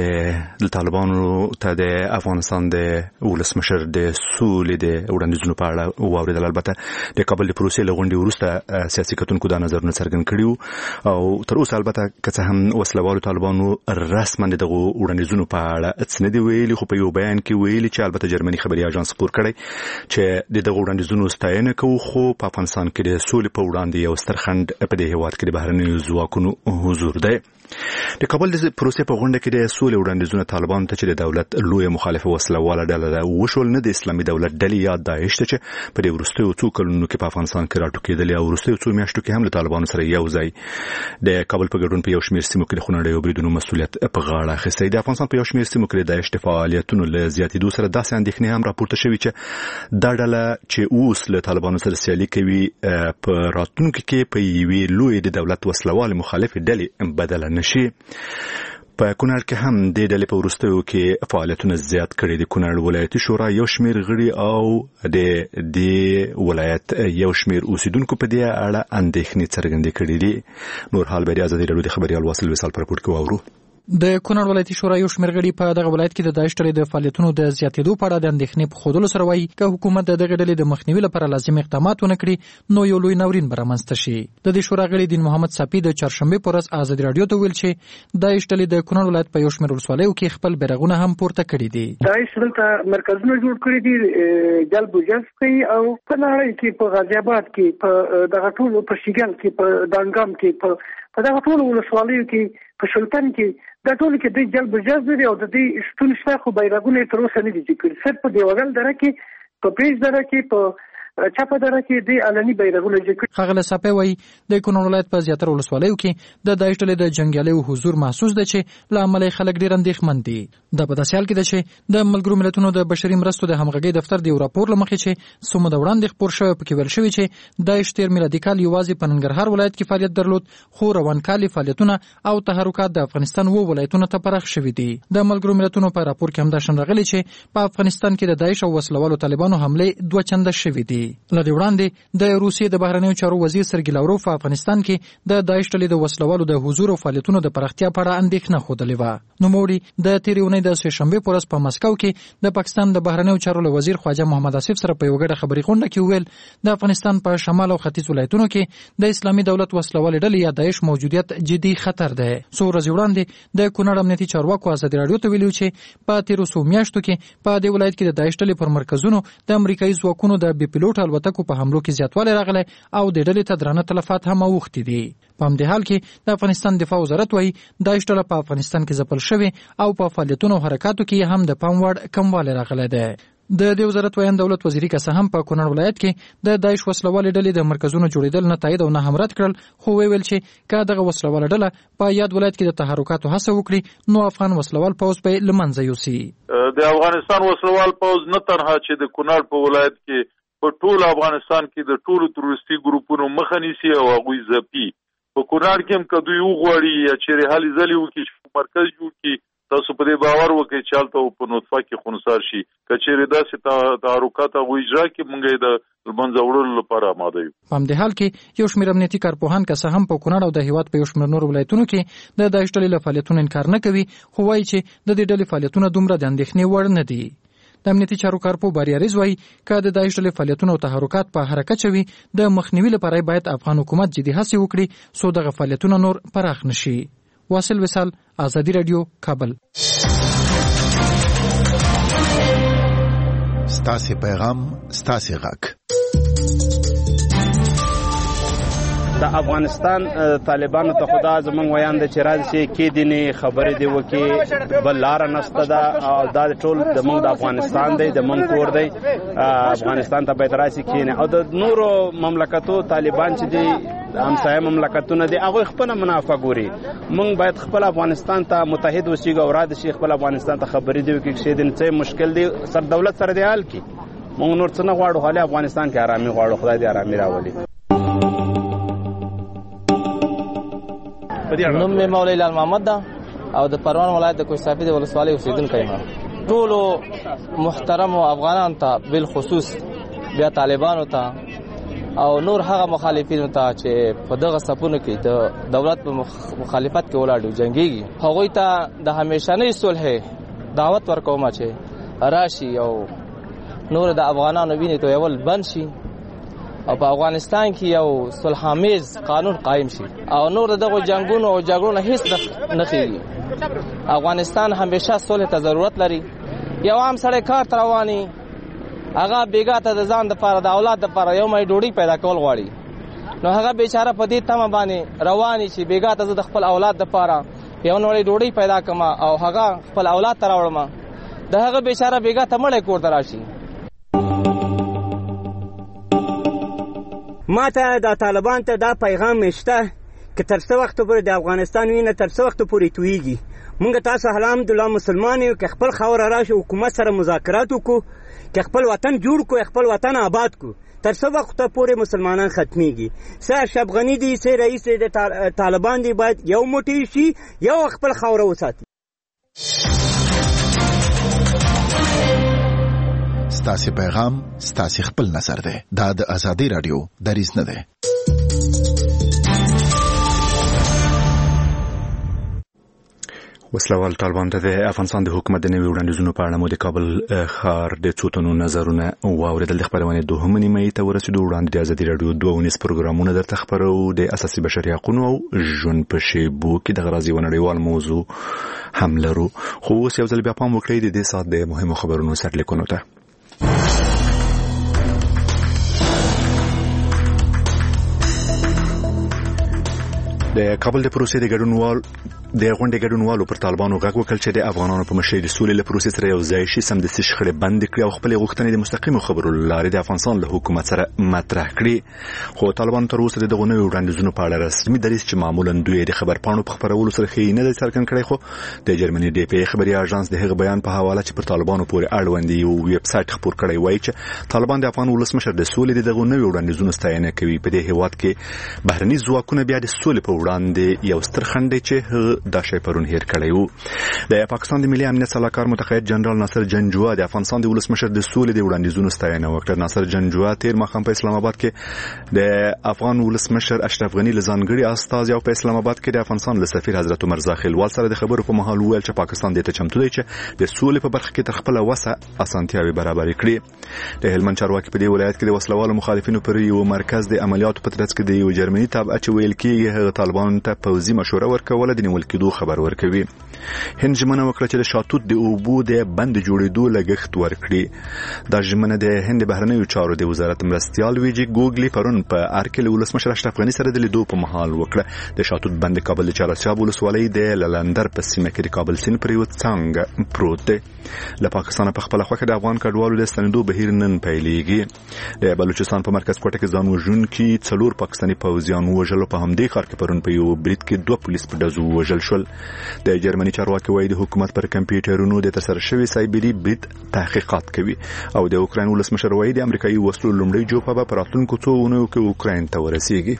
د طالبانو ته د افغانستان د ولسمشر د سولې د وړاندیزونو په اړه واوریدل. البته د کابل د پروسې له غونډې وروسته سیاسي کتونکو دا نظرونه څرګند کړي او تر اوسه البته که څه هم وسلوالو طالبانو رسما دغه وړاندیزونو په اړه څه نه دی ویلي، خو په یو بیان کې ویلي چې البته جرمني خبري اژانس خبر کړی چې دغه وړاندیزونو ستاینه کوي، خو په افغانستان کې د سولې په وړاندې یو ستر خنډ په دې هیواد کې د بهرنیو ځواکونو حضور دی. د کابل د پروسې په غونډه کې د سولې وړاندیزونه طالبان ته چې د دولت لوی مخالفه وسلواله ډله ده وشول، نه د اسلامي دولت ډلې یا داعش ته چې په دې وروستیو څو کلونو کې په افغانستان کې راټوکېدلې او وروستیو څو میاشتو کې هم له طالبانو سره یو ځای د کابل په ګډون په یو شمېر سیمو کې د خونړیو بریدونو مسؤلیت په غاړه اخیستی. د افغانستان په یو شمېر سیمو کې د داعش د فعالیتونو له زیاتېدو سره داسې اندېښنې هم راپورته شوي چې دا ډله چې اوس له طالبانو سره سیالي کوي په راتلونکي کې په یوې لوی د دولت وسلوال مخالفې ډلې بدله نشي. په کونړ کې هم د ډلې په وروستیو کې فعالیتونه زیات کړي دي. کونړ ولایتي شورا یو شمېر غړي او د دې ولایت یو شمېر اوسیدونکو په دې اړه اندېښنې څرګندې کړي دي. نور حال به د ازادي راډیو د خبريال واصل وصال پر راپور کې واورو. د کونړ ولایتي شورا یو شمېر غړي په دغه ولایت کې د داعش ډلې د فعالیتونو د زیاتېدو په اړه د اندېښنې په ښودلو سره وایي که حکومت د دغه ډلې د مخنیوي لپاره لازم اقدامات ونه کړي نو یو لوی ناورین به رامنځته شي. د دې شورا غړي دین محمد صافي د چهارشنبې په ورځ ازادي راډیو ته ویل چې داعش ډلې د کونړ ولایت په یو شمېر ولسوالیو کې خپل بیرغونه هم پورته کړي دي. داعش دلته مرکزونه جوړ کړي دي، جلب و جذب کوي او په نړۍ کې په غازي آباد کې په دغه ټولو په شیګل کې په دانګام کې په دغه ټولو ولسوالیو کې په شلتن کې دا ټول کې د جلب جذب دي او د دې شتون شته، خو بیرغونه تر اوسه نه دي ذکر. صرف په دیوګل دره کې په پیج دره کې په چاپه دره کې د علني بیرغونه ذکر. خغله صافي وایي د کونړ ولایت په زیاتره ولسوالیو کې د داعش ډلې د جنگیالیو حضور محسوس ده چې له امله خلک ډېر اندېښمن دي. دا په داسې حال کې ده چې د ملګرو ملتونو د بشري مرستو د همغږۍ دفتر د یو راپور له مخې چې څو موده وړاندې خپور شوی پکې ویل شوي چې داعش تیر میلادي کال یوازې په ننګرهار ولایت کې فعالیت درلود، خو روانکالي فعالیتونه او تحرکات د افغانستان وو ولایتونو ته پراخ شوي دي. د ملګرو ملتونو په راپور کې هم دا شن راغلي چې په افغانستان کې د داعش او وسلوالو طالبانو حمله دوه چنده شوي دي. له دې وړاندې د روسیې د بهرنیو چارو وزیر سرګی لاوروف په افغانستان کې د داعش ډلې د وسلوالو د حضور او فعالیتونو د پراختیا په اړه اندېښنه ښودلې وه. نوموړي د تېرې اونۍ د سه شنبې په ورځ په مسکو کې د پاکستان د بهرنیو چارو له وزیر خواجه محمد آصف سره په یوه ګډه خبري غونډه کې وویل د افغانستان په شمال او ختیځ ولایتونو کې د اسلامي دولت وسلوالې ډلې یا داعش موجودیت جدي خطر ده. څو ورځې وړاندې د کونړ امنیتي چارواکو ازادي راډیو ته ویلي چې په تېرو څو میاشتو کې په دې ولایت کې د داعش ډلې پر مرکزونو د امریکایي ځواکونو د بې پیلوټ الوتکو په حملو کې زیاتوالی راغلی او د ډلې ته درانه تلفات هم اوښتي دي. په همدې حال کې د افغانستان دفاع وزارت وایي داعش ډله په افغانستان کې ځپل شوې او په فعالیتونو او حرکاتو کې هم د پام وړ کموالی راغلی دی. د دې وزارت ویان دولت وزیري که څه هم په کونړ ولایت کې د داعش وسلوالې ډلې د مرکزونو جوړېدل نه تایید او نه هم رد کړل، خو ویل چې که دغه وسلواله ډله په یاد ولایت کې د تحرکاتو هڅه وکړي نو افغان وسلوال پوځ به له منځه یوسي. د افغانستان وسلوال پوځ نه تنها چې د کونړ په ولایت کې په ټول افغانستان کې د ټولو تروریستي ګروپونو مخه نیسي او هغوی ځپي. په کونړ کې هم که دوی وغواړي یا چیرې هلې ځلې وکړي چې مرکز جوړ کړي، تاسو په دې باور وکړئ چې هلته په نطفه کې خونسار شي. که چیرې داسې تحرکات هغوی اجرا کړي موږ یې د منځه وړلو لپاره آماده یو. په همدې حال کې یو شمېر امنیتي کارپوهان که څه هم په کونړ او د هېواد په یو شمېر نورو ولایتونو کې د داعش ډلې له فعالیتونو انکار نه کوي، خو وایي چې د دې ډلې فعالیتونه دومره د اندېښنې وړ نه دي. د امنیتي چارو کارپو باریاریز وایي که د داعش ډلې فعالیتونه او تحرکات په حرکت شوي د مخنیوي لپاره باید افغان حکومت جدي هڅې وکړي څو دغه فعالیتونه نور پراخ نشي. واصل وصال، ازادي راډیو، کابل. ستاسو پیغام ستاسو غږ. د افغانستان طالبانو ته خدا زمونږ ویان د چې راځي کې دیني خبرې دی وکي بل لار نشته دا او دا ټول د موږ د افغانستان دی د موږ کور دی. افغانستان ته باید راسي کینه او د نورو مملکتو طالبان چې دی همسایه مملکتونه دي هغه خپل منافع ګوري. موږ باید خپل افغانستان ته متحد وسیګو او را د شیخ خپل افغانستان ته خبرې دی وکي چې دین څه مشکل دی سر دولت سره دی حل کی. موږ نور څه نه غواړو، خالي افغانستان کې آرامي غواړو. خدای دې آرامي راولي. نوم مې مولوی لال محمد ده او د پروان ولایت د کوهستافي د ولسوالۍ اوسیدونکی یم. ټولو محترم افغانانو ته بالخصوص بیا طالبانو ته او نور هغه مخالفینو ته چې په دغه صفونو کې د دولت په مخالفت کې ولاړ دي جنگيږي هغوی ته د همیشنۍ صلح دعوت ورکوم چې راشي او نور د افغانانو ویني ته یول بند شي او په افغانستان کې یو صلح‌آمیز قانون قائم شي او نور دغه جنگونو او جګړو نه هیڅ نه خېږي. افغانستان همیشه صلح ته ضرورت لري. یو عام سړی کار ته رواني هغه بیګا ته د ځان د پاره د اولاد د پاره یو مې ډوډۍ پیدا کول غواړي نو هغه بیچاره په دې تمه باندې رواني چې بیګا ته د خپل اولاد د پاره یو نوړې ډوډۍ پیدا کما او هغه خپل اولاد ته راوړم د هغه بیچاره بیګا ته مړې کور دراشي. ما ته د طالبان ته دا پیغام مشته چې تر څو وخت پورې د افغانستان وینه تر څو وخت پورې تویږي مونږ تاسو الحمدلله مسلمان یو که خپل خاور راشي حکومت سره مذاکرات وکړو که خپل وطن جوړ کړو خپل وطن آباد کړو تر څو وخت پورې مسلمانان ختميږي. سه اشرف غنی دی سه رئیس د طالبان دی باید یو موټی شي یو خپل خاور وساتي. ستاسو پیغام ستاسو خپل نظر ده دا د ازادي رادیو دریځ نه ده. وسلوال طالبان ته د افغانستان د حکومت د نوي وړاندیزونو په اړه مو د کابل ښار د څو تنو نظرونه واورېدل. د خپرونې دوهمه نیمه ته ورسېدو. وړاندې د ازادي رادیو دوه ونیز پروګرامونه درته خپرو د اساسي بشري حقوقو او ژوند په شیبو کې د غرازي ونړیوال موضوع هم لرو. خو اوس یو ځل بیا پام وکړئ د دې سات د مهمو خبرونو سرلیکونو ته. د کابل د پروسې د ګډونوال د غونډې ګډونوالو پر طالبانو غږ وکړ چې د افغانانو په مشرۍ د سولې له پروسې سره یو ځای شي سمدستي شخړې بند کړي او خپل غوښتنې د مستقیمو خبرو لارې د افغانستان له حکومت سره مطرح کړي. خو طالبان تر اوسه د غونډې وړاندیزونو په اړه رسمي دریځ چې معمولا دوی د خبر پاڼو په خبرولو سره خې نه څرګند کړي. خو د جرمني ډي پی خبري اژانس د هغه بیان په حواله چې پر طالبانو پورې اړوند یو ویب سټ خبر کړی وایي چې طالبان د افغان ولسمشر د سولې د غونډې وړاندیزونو ستاینه کوي. په دې هیواد کې بهرني ځواکونه بیا د سولې په وړاندې یو ستر خنډ چې دا شی پرون هیر کړی وو. د پاکستان د ملي امنیت سلاکار متقاعد جنرال ناصر جنجوا د افغانستان د ولسمشر د سولې د وړاندیزونو ستاینه وکړه. ناصر جنجوا تیر مخام په اسلام آباد کې د افغان ولسمشر اشرف غنی لزانګړي استازي او په اسلام آباد کې د افغانستان له سفیر حضرت عمر زاخیلوال سره د خبرو په مهال ویل چې پاکستان د ته چمتو دی چې د سولې په برخه کې تر خپل وسه اسانتیاوي برابر کړي. د هلمند چارواکي په دې ولایت کې د وسلوالو مخالفینو پر یو مرکز د عملیاتو په ترڅ کې د یو جرمني تابع چې ویل کېږي هغه طالبان ته پوځي مشوره ورکوله د نیول کېدو خبر ورکوي. هند ژمنه وکړه چې د شاتوت د اوبو د بند جوړېدو لګښت ورکړي. دا ژمنه د هند بهرنیو چارو د وزارت مرستيال ویجی ګوګلی پرون په ارکل ولسمشر اشرف غنی سره د لیدو په مهال وکړه. د شاتوت بند کابل د چارسیاب ولسوالۍ د لندر په سیمه کې د کابل سیند پر یو څنګه پروت دی. له پاکستان په خپل خوخه د افغان کډوالو د ستنېدو بهیر نن پیلېږي. د بلوچستان په مرکز کوټه کې ځان وژونکي څلور پاکستاني پوځیان وژل په همدې ښار کې پرون په یو برید کې دوه پولیس په ډزو وژل شول. د جرمني چارواکي وايي د حکومت پر کمپیوټرونو د ترسره شوی سایبری برید تحقیقات کوي او د اوکراین ولسمشر وايي د امریکایي وسلو لومړی جوپه په راتلونکو څو اونیو کې اوکراین ته ورسیږي.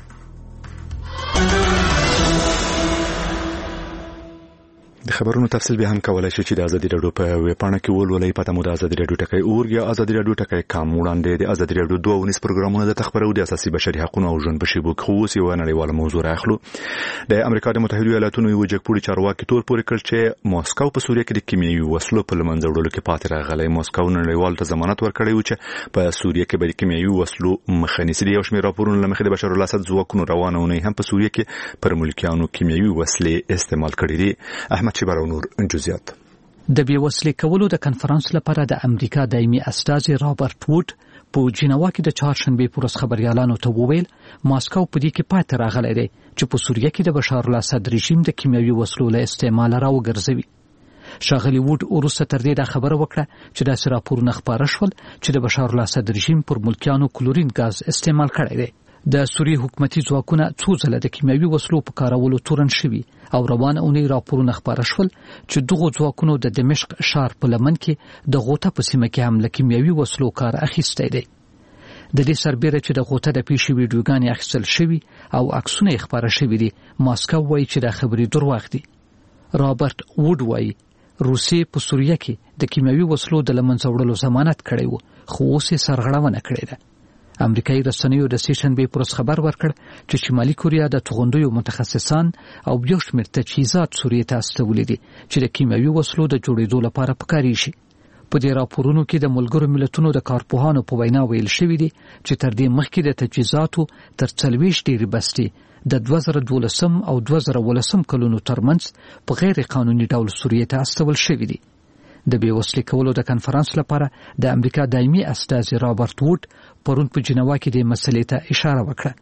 د خبرونو تفصیل به هم کولای شي چې د ازادي رادیو په ویب پاڼه کې ولولئ. پته مو د ازادي رادیو ټکی اورګ یا ازادي رادیو ټکی کام وړاندې د ازادي رادیو دوه ونیس پروګرامونه د تخبرو د اساسي بشري حقوقو او ژوند په شیبو کې خو یو نړیواله موضوع راخلو. د امریکا د متحده ایالاتونو یو جګپوړي چارواکي تور پورې کړ چې ماسکو په سوریه کې د کیمیاوي وسلو په لمنځه وړلو کې پاتې راغلی. ماسکو نړیوال ته ضمانت ورکړی و چې په سوریه کې به د کیمیاوي وسلو مخه نیسي. یو شمېر راپورونه لمخې د بشار الاسد ځواکونو روانونه هم په سوریه کې پر ملکیانو کیمیاوي وسلې استعمال کړي دي. احمد شبرو نور جزئیات. د بیوسلې کولو د کنفرانس لپاره د امریکا دایمي استازي رابرټ ووډ په جنیوا کې د چهارشنبه پورس خبريالانو ته وویل ماسکو په دې کې پاتې راغلی دی چې په سوریه کې د بشار الاسد رژیم د کیمیاوي وسلو له استعمال راوګرځوي. شاغلی ووډ وروسته تر دې دا خبره وکړه چې داسې راپورونه خپاره شول چې د بشار الاسد رژیم پر ملکیانو کلورین غاز استعمال کړی دی. د سوریه حکومتي ځواکونه څو ځله د کیمیاوي وسلو په کارولو تورن شوي او روانه اونۍ راپورونه خپاره شول چې دغه ځواکونو د دمشق ښار په لمن کې د غوټه په سیمه کې هم له کیمیاوي وسلو کار اخیستی دی. د دې سربېره چې د غوټه د پیښې ویډیوګانې اخیستل شوي او عکسونه یې خپاره شوي دي ماسکو وایي چې دا خبرې دروغ دي. رابرټ ووډ وایي روسیې په سوریه کې د کیمیاوي وسلو د لمنځه وړلو ضمانت کړی و خو اوس یې سرغړونه کړې ده. امریکایي رسنیو د سې شنبې پر ورځ خبر ورکړ چې شمالي کوریا د توغندیو متخصصان او یو شمېر تجهیزات سوریې ته استولي دي چې د کیمیاوي وسلو د جوړېدو لپاره پکاري شي. په دې راپورونو کې د ملګرو ملتونو د کارپوهانو په وینا ویل شوی دی چې تر دې مخکې د تجهیزاتو تر څلوېښت ډېرې بستې د دوه زره دولسم او دوه زره اوولسم کلونو ترمنځ په غیر قانوني ډول سوریې ته استول شوي دي. د بېوسلې کولو د کنفرانس لپاره د امریکا دایمي استازي رابرټ ووډ پرون په جنیوا کې د مسلې ته اشاره وکړه.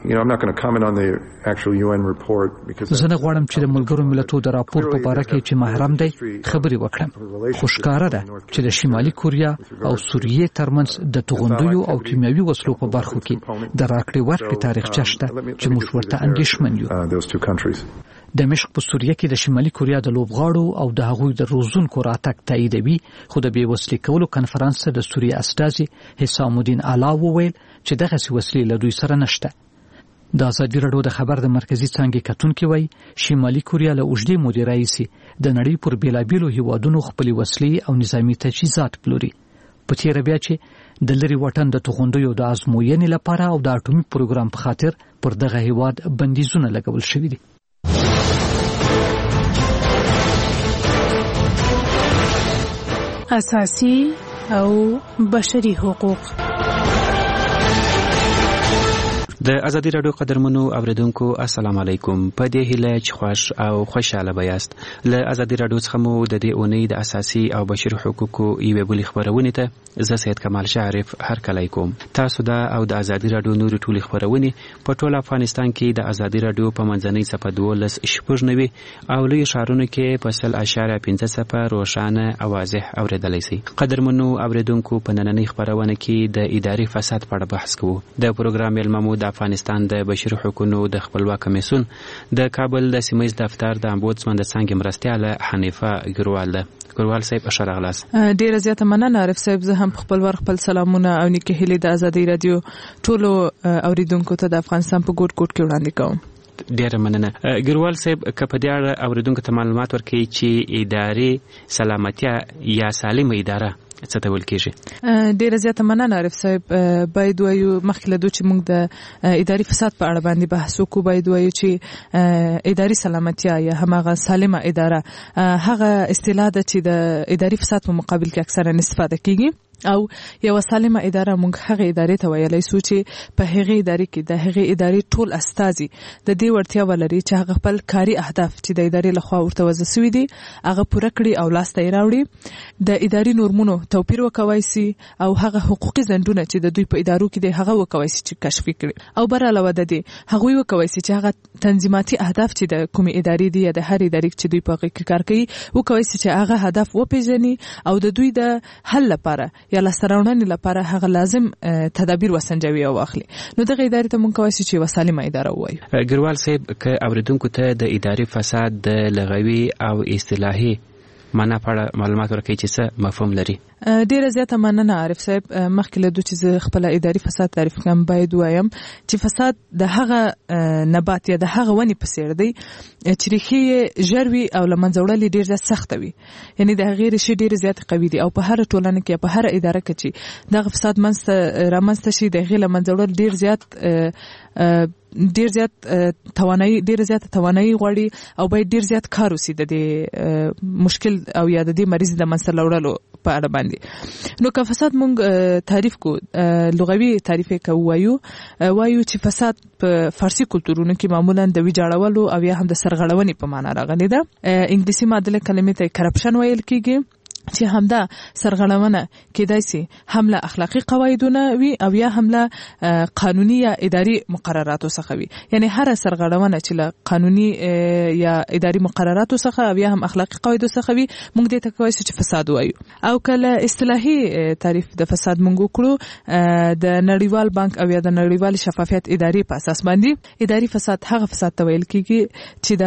زه نه غواړم چې د ملګرو ملتونو د راپور په اړه کې چې محرم دی خبرې وکړم. خو ښکاره ده چې د شمالي کوریا او سوریې ترمنځ د توغندیو او کیمیاوي وسلو په برخو کې د راکړې ورکړې تاریخچه شته چې موږ ورته اندېښمن یو. دمشق په سوریه کې د شمالي کوریا د لوبغاړو او د هغوی د روزونکو راتګ تاییدوي، خو د بېوسلې کولو کنفرانس د سوریې استازي حسام الدین اعلی وویل چې دغسې وسلې له دوی سره نشته. د ازادي راډیو د خبر د مرکزي څانګې کتونکي وایي شمالي کوریا له اوږدې مودې راهیسې د نړۍ پر بېلابېلو هیوادونو خپلې وسلې او نظامي تجهیزات پلوري. په تېره بیا چې د لرې وطن د توغندیو د ازموینې لپاره او د اټومي پروګرام په خاطر پر دغه هیواد بندیزونه لګول شوي دي. اساسي او بشري حقوق. د ازادي راډیو قدرمنو اوریدونکو السلام علیکم. په دې هیله چې خوښ او خوشاله به یاست. له ازادي راډیو څخه مو د دې اونۍ د اساسي او بشري حقوقو یوې بلې خپرونې ته زه سید کمال شعرف هرکلی کوم. تاسو دا او د ازادي راډیو نورې ټولې خپرونې په ټول افغانستان کې د ازادي راډیو په منځنۍ څپه دولس شپږ نوي او لوی ښارونو کې په سل اشاریه پنځه څپه روښانه او واضح اورېدلی سئ. قدرمنو اوریدونکو په نننۍ خپرونه کې د اداري فساد په اړه بحث کوو. د پروګرام میلمه مو د افغانستان د بشري حقوقو د خپلواک کمیسیون د کابل د سیمه‌ییز دفتر د امبودسمن د څانګې مرستیاله حنیفه ګروال ده. ګروال صاحب ښه راغلاست. ډیره زیاته مننه عارف صاحب. زه هم خپل ور خپل سلامونه او نیکه هیلې د ازادي رادیو ټولو اوریدونکو ته د افغانستان په ګوټ ګوټ کې وړاندې کوم. ډیره مننه. ګروال صاحب که په دې اړه اوریدونکو ته معلومات ورکړي چې اداري سلامتیا یا سالمه اداره څه ته ویل کېږي؟ ډیره زیاته مننه عارف صاحب. باید وایو مخکې له دو چې موږ د اداري فساد په اړه باندې بحث وکړو، باید وایو چې اداري سلامتیا یا هماغه سالمه اداره هغه اصطلاح ده چې د اداري فساد په مقابل کې اکثرا استفاده کیږي او یو سالمه اداره موږ هغه ادارې ته ویلای سو چې په هغه ادارې کې د هغه ادارې ټول استازي د دې ورتیا ولري چې هغه خپل کاري اهداف چې د ادارې لخوا ورته وضع شوي دي هغه پوره کړي او لاس ته یې راوړي. د اداري نورمونو توپیر وکوي سي او هغه حقوقي ځنډونه چې د دوی په ادارو کې دي هغه وکوي سي چې کشف کړي او بر علاوه د دې هغه وکوي سي چې هغه تنظیماتي اهداف چې د کومې ادارې دي یا د هر ادارې چې دوی په هغه کې کار کوي وکوي سي چې هغه هدف وپیژني او د دوی د حل لپاره یا لاسته لپاره هغه لازم تدابیر وسنجوي او واخلي. نو دغه ادارې ته مونږ کوي چې وسالمه اداره وایو. ګروال صاحب که اوریدونکو ته د اداري فساد د لغوي او اصطلاحي معنا په اړه معلومات ورکړي چې څه مفهوم لري؟ ډیره زیاته مننه عارف صاحب. مخکې له دو چې خپل اداري فساد تعریف کوم باید وایم چې فساد د هغه نبات یا د هغه ونی په څیر دی چې ریښې ژروي او لمنځه وړل ډیر زیات سخت وي، یعنی د هغه ریښې ډیر زیات قوي دي او په هر ټولنه کې په هر اداره کې چې دغه فساد منځ رامنځته شي د هغه لمنځه وړل ډیر زیات ډیر زیات توانایي ډیر زیات توانایي غواړي او باید ډیر زیات کار وشي د دې مشکل او یا د دې مریض د منځ لوړلو په اړه باندې. نو که فساد مونږ تعریف کو لغوي تعریف کوو وایو وایو چې فساد په فارسی کلتورونو کې معمولا د ویجاړولو او یا هم د سرغړونې په معنا راغلي ده. انګلیسي معادله کلمې ته کرپشن ویل کیږي چې همدا سرغړونه کېدای شي هم له اخلاقی قواعدونه وي او یا هم له قانوني یا اداري مقرراتو څخه وي. یعنی هر سرغړونه چې له قانوني یا اداري مقرراتو څخه او یا هم اخلاقی قواعدو څخه وي موږ دې ته کوي چې فساد وایو. او کله اصطلاحي تعریف د فساد موږ کړو د نړیوال بانک او یا د نړیوال شفافیت اداري په اساس باندې اداري فساد هغه فساد ته ویل کیږي چې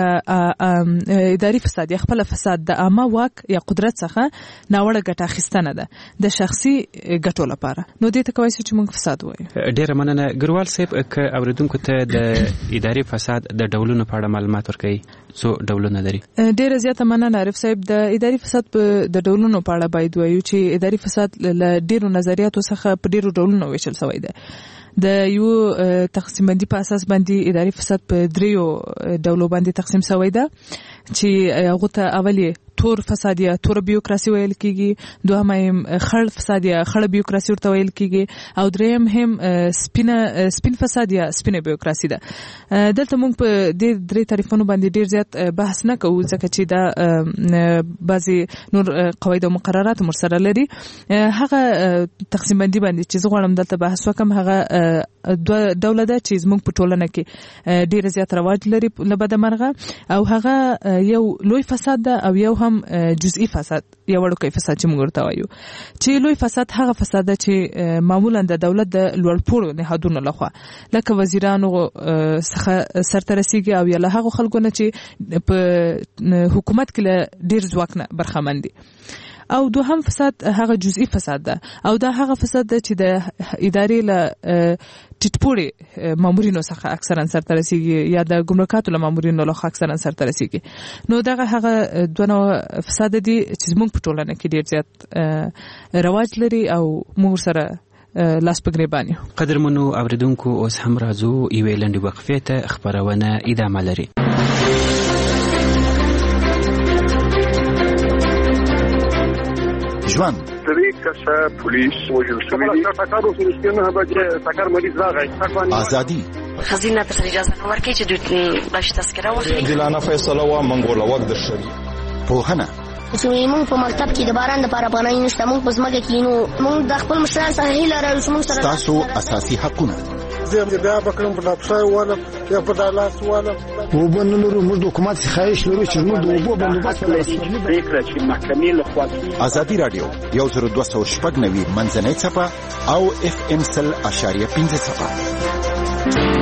د اداري فساد یا خپل فساد د عامه واک یا قدرت څخه ناوړه ګټه اخیستنه ده د شخصي ګټو لپاره. نو دې ته کوي چې موږ فساد وایو. ډیره مننه. ګروال صاحب که اوریدونکو ته د اداري فساد د ډولونو په اړه معلومات ورکړي څو ډولونه لري؟ ډیره زیاته مننه عارف صاحب. د اداري فساد د ډولونو په اړه باید وایو چې اداري فساد له ډیرو نظریاتو څخه په ډیرو ډولونو ویشل شوی دی. د یو تقسیم بندي په اساس باندې اداري فساد په دریو ډولو باندې تقسیم شوی ده چې هغه ته اولی تور فساد یا تور بیوکراسي ویل کیږي، دوهم هم خړ فساد یا خړ بیوکراسي ورته ویل کیږي، او دریم هم سپینه سپین فساد یا سپینه بیوکراسي ده. دلته موږ په دې درې تعریفونو باندې ډیر زیات بحث نه کوو ځکه چې دا بعضي نور قواعد او مقررات مرسره لري. هغه تقسیم بندي باندې چې زه غواړم دلته بحث وکم هغه دوه ډوله ده چې زموږ په ټولنه کې ډیر زیات رواج لري لبد مرغه، او هغه یو لوی فساد ده او یو هم جزئی فساد یا وړوکی فساد چې موږ ورته وایو. چې لوی فساد هغه فساد ده چې معمولا د دولت د لوړپوړو نهادونو لخوا لکه وزیرانو څخه سرته رسیږي او یا له هغو خلکو نه چې په حکومت کې له ډیر ځواک نه برخمن دي. او دوهم فساد هغه جزئی فساد ده، او دا هغه فساد ده چې د ادارې له ټیټپوړي مامورینو څخه اکثرا سرته رسیږي یا د ګمرکاتو له مامورینو لخوا اکثرا سرته رسیږي. نو دغه هغه دوه نوع فساد دي چې زموږ په ټولنه کې ډیر زیات رواج لري او موږ سره لاس په ګریبان یو. قدرمنو اوریدونکو اوس هم راځو یوې لنډې وقفې ته، خپرونه ادامه لري. ژوند درې کسه پولیس وژل شوي دي. ټکر وشو نه بچ ټکر مریض راغی. ازادي خزینه ته اجازه نه ورکړي چې دوی بلش تذکره واخلي. عادلانه فیصله وا منګوله وخت د شری پوهنه چې موږ په مکتب کې د باران د لپاره پناه نشته، موږ په ځمکه کې نو موږ د خپل مشران سره هیله لرو چې موږ سره تاسو اساسي حقونه زه بیا بکرم په ډاکټر والا یا په دالاس والا وبنلو موږ د حکومت خواهش لرو چې موږ د وبو بندوبست لرو. فکر چې محکمې له خوا ازادي رادیو یو زر دوه سوه شپږ نوي منځنۍ څپه او اف ام سل اشاریه پنځه څپه.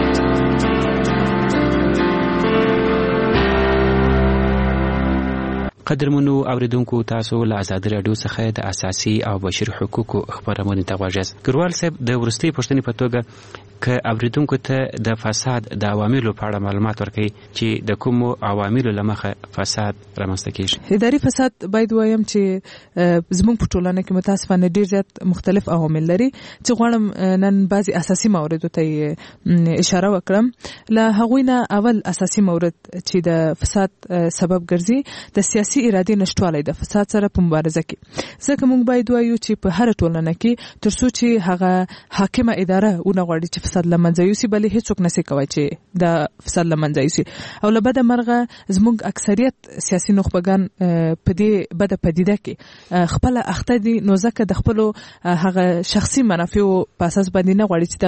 قدرمنو اوریدونکو تاسو له آزادي رادیو څخه د اساسي او بشري حقوقو خبرونه ته غواړئ. ګروال صاحب د ورستي پښتني په توګه ک اوریدونکو ته د فساد د عواملو په اړه معلومات ورکړي چې د کوم عواملو لمخه فساد رامنځته کیږي. اداري فساد باید وایم چې زموږ په ټولنه کې متاسفانه ډیر زیات مختلف عوامل لري چې غواړم نن بعضي اساسي موردو ته اشاره وکړم. له هغوی نه اول اساسي مورد چې د فساد سبب ګرځي د سیاسي ارادي نشټوالی د فساد سره په مبارزه کې. ځکه موږ باید وایو چې په هر ټولنه کې ترڅو چې هغه حاکمه اداره ونه غواړي چې فساد لمنځه یوسي، بلې هیڅوک نشي کوي چې د فساد لمنځه یوسي. او له بده مرغه زموږ اکثریت سیاسي نخبگان په دې بده پدیده کې خپل اخته دي، نو ځکه د خپل هغه شخصي منافع په اساس باندې نه غواړي چې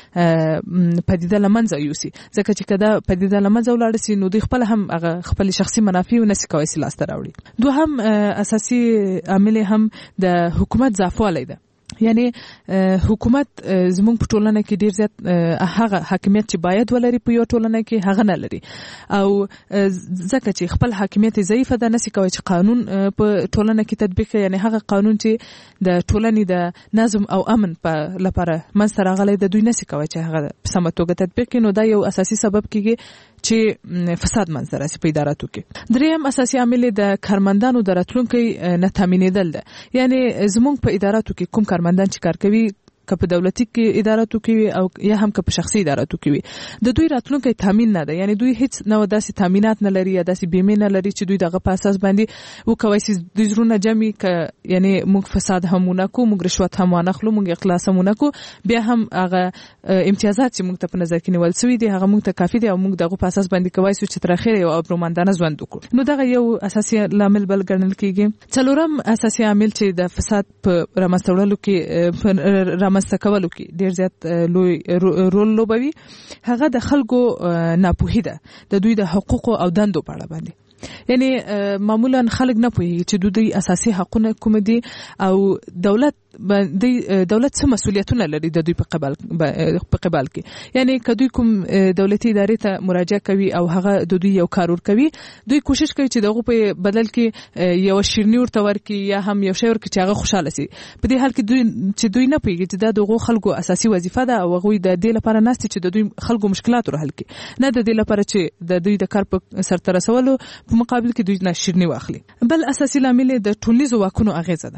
دغه پدیده لمنځه یوسي. ځکه چې کدا پدیده لمنځه ولاړ سي نو دوی خپل هم هغه خپل شخصي منافع نشي کوي چې لاس ته راوړي. دوهم اساسي عامل هم د حکومت ضعفوالی ده. یعنی حکومت زموږ په ټولنه کې ډیر زیات هغه حاکمیت چې باید ولري په یو ټولنه کې هغه نه لري، او ځکه چې خپل حاکمیت ضعیف ده نشي کوي چې قانون په ټولنه کې تطبیق، یعنی هغه قانون چې د ټولنې د نظم او امن په لپاره منځته راغلی د دوی نشي کوي چې هغه په سمه توګه تطبیق کړي. نو دا یو اساسي سبب کیږي چې فساد منځته راسي په اداراتو کې. دریم اساسي عامل د کارمندانو د راتلونکي نه تامینېدل ده. یعنی زموږ په اداراتو کې کوم کارمندان چې کار کوي که په دولتي کې اداراتو کې وي او یا هم که په شخصي اداراتو کې وي، د دوی راتلونکي تامین نه ده. یعنی دوی هیڅ نو داسې تامینات نه لري یا داسې بیمه نه لري چې دوی دغه په اساس باندې وکوي چې دوی زرونه جمع ک یعنی موږ فساد هم ونکو، موږ رشوت هم ونخلو، موږ اخلاص هم ونکو، بیا هم هغه امتیازات چې موږ ته په نظر کې نیول شوی دي هغه موږ ته کافي دي او موږ دغه په اساس باندې کوي چې تر اخره یو ابرومندانه ژوند وکړو. نو دغه یو اساسي لامل بل ګڼل کیږي. څلورم اساسي عامل چې د فساد په رامنځته کې رامنځته کولو کې ډیر زیات لوی رول لوبوي هغه د خلکو ناپوهي ده د دوی د حقوقو او دندو په اړه باندې. یعنی معمولا خلک نه پوهیږي چې دوی اساسي حقونه کوم دي او دولت باندې دولت څه مسؤلیتونه لري د دوی په قبال په قبال کې. یعنی کدوې کوم دولتي ادارې ته مراجعه کوي او هغه د دوی یو کار ور کوي، دوی کوشش کوي چې دغه په بدل کې یو شیرنی ورته ورکړي یا هم یو شی ورکړي چې هغه خوشاله شي. په دې حال کې دوی چې دوی نه پوهیږي چې دا دغه خلکو اساسي وظیفه ده او هغه د دې لپاره ناست چې د دوی خلکو مشکلات ور حل کړي، نه د دې لپاره چې د دوی د کار په سرته رسولو په مقابل کې دوی نه شیرنی واخلي. بل اساسي لامل د ټولنیزو واکونو اغیزه ده.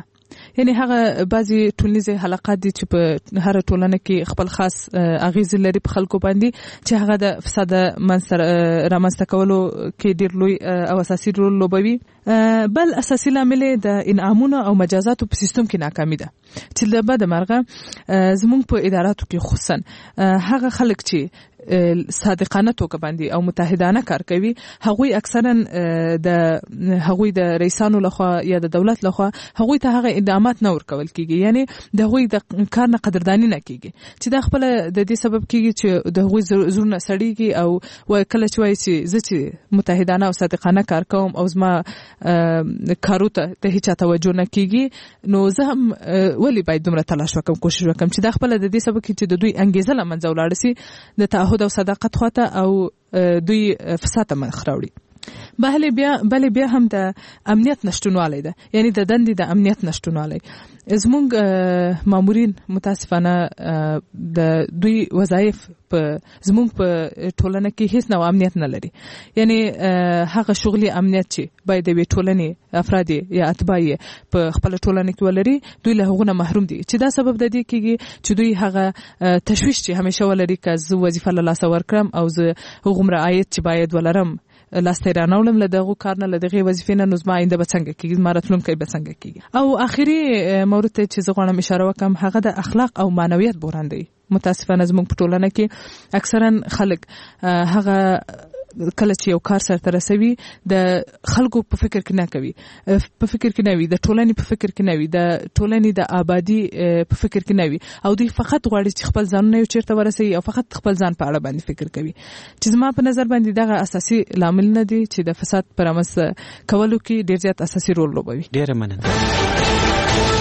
یعنی هغه بعضي ټولنیزه حلقات دي چې په هر ټولنه کې خپل خاص اغیز لري په خلکو باندې چې هغه د فساد منصر رامنځته کولو کې ډیر لوی او اساسي رول لوبوي. بل اساسي لامل د انعامونو او مجازاتو په سیستم کې ناکامي ده چې د بعد مرغه زموږ په اداراتو کې خصوصا هغه خلک چې صادقانه توګه باندې او متحدانه کار کوي هغوی اکثرا د هغوی د رئیسانو لخوا یا د دولت لخوا هغوی ته هغه اقدامات نه ورکول کیږي یعنی د هغوی د کار نه قدردانی نه کیږي چې د خپل د دې سبب کیږي چې د هغوی زړونه سړیږي او کله چې وایي چې زه چې متحدانه او صادقانه کار کوم او زما کارو ته د هیڅ توجه نه کیږي نو زه هم ولی باید دومره تلاش وکم کوشش وکم چې د خپل د دې سبب کې چې د دوی انګیزه لمنځه ولاړ شي د تعهد او صداقت خواته او دوی فساد مخ راوړي. بهله بیا بل بیا هم د امنیت نشټونوالی ده یعنی د دندې د امنیت نشټونوالی زموږ مامورین متاسفانه د دوی وظایف په زموږ په ټولنه کې هیڅ نوع امنیت نه لري یعنی هغه شغلي امنیت چې باید د ټولنې افراد یا اتباع په خپل ټولنه کې ولري دوی له هغه محروم دي چې دا سبب د دې کېږي چې دوی هغه تشویش چې همیشه ولري که زه وظیفه له لاسه ورکړم او زه هغومره عاید چې باید ولرم لاسته رانولم له دغه کار نه له دغه وظیفې نه نو زما آینده به څنګه کېږي زما راتلونکی به څنګه کېږي. او آخري مورد ته چې زه غواړم اشاره وکړم هغه د اخلاق او معنویت بحران دی. متاسفانه زموږ په ټولنه کې اکثرا خلک هغه کله چې یو کار سره رسوي د خلکو په فکر کې نه کوي په فکر کې نه وي د ټولنې په فکر کې نه وي د ټولنې د آبادی په فکر کې نه وي او دوی فقط غواړي چې خپل ځانونه یو چیرته ورسوي او فقط خپل ځان په اړه باندې فکر کوي چې زما په نظر باندې دغه اساسي لامل نه دي چې د فساد پر رامنځته کولو کې ډیر زیات اساسي رول لوبوي. ډیره مننه.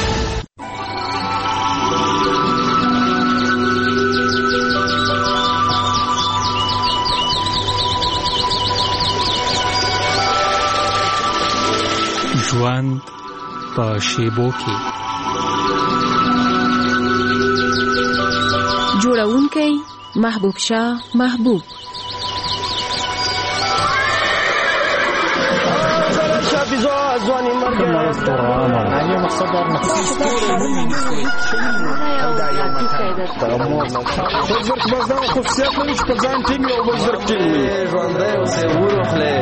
ژوند په شیبو کې جوړونکی محبوب شاه محبوب ځواني مرګ نه مقصد دا بزرګ بازار خصوصیت لري چې په ځان ټینګ او بزرګ ټینګ ژوندۍ اوسې وروخلې.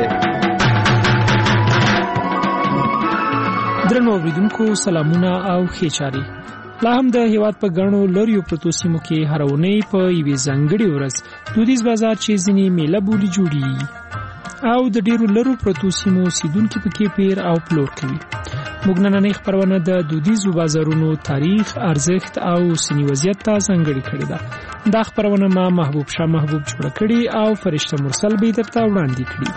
درنو اوریدونکو سلامونه او ښې چارې. لا هم د هیواد په ګڼو لریو پرتو سیمو کې هره اونۍ په یوې ځانګړې ورځ دودیز بازار چې ځینې میله بولي جوړیږي او د ډیرو لرو پرتو سیمو اوسیدونکي پکې پیر او پلور کوي. موږ نننۍ خپرونه د دودیزو بازارونو تاریخ، ارزښت او اوسني وضعیت ته ځانګړې کړې ده. دا خپرونه ما محبوب شاه محبوب جوړه کړې او فرشته مرسل به درته وړاندې کړي.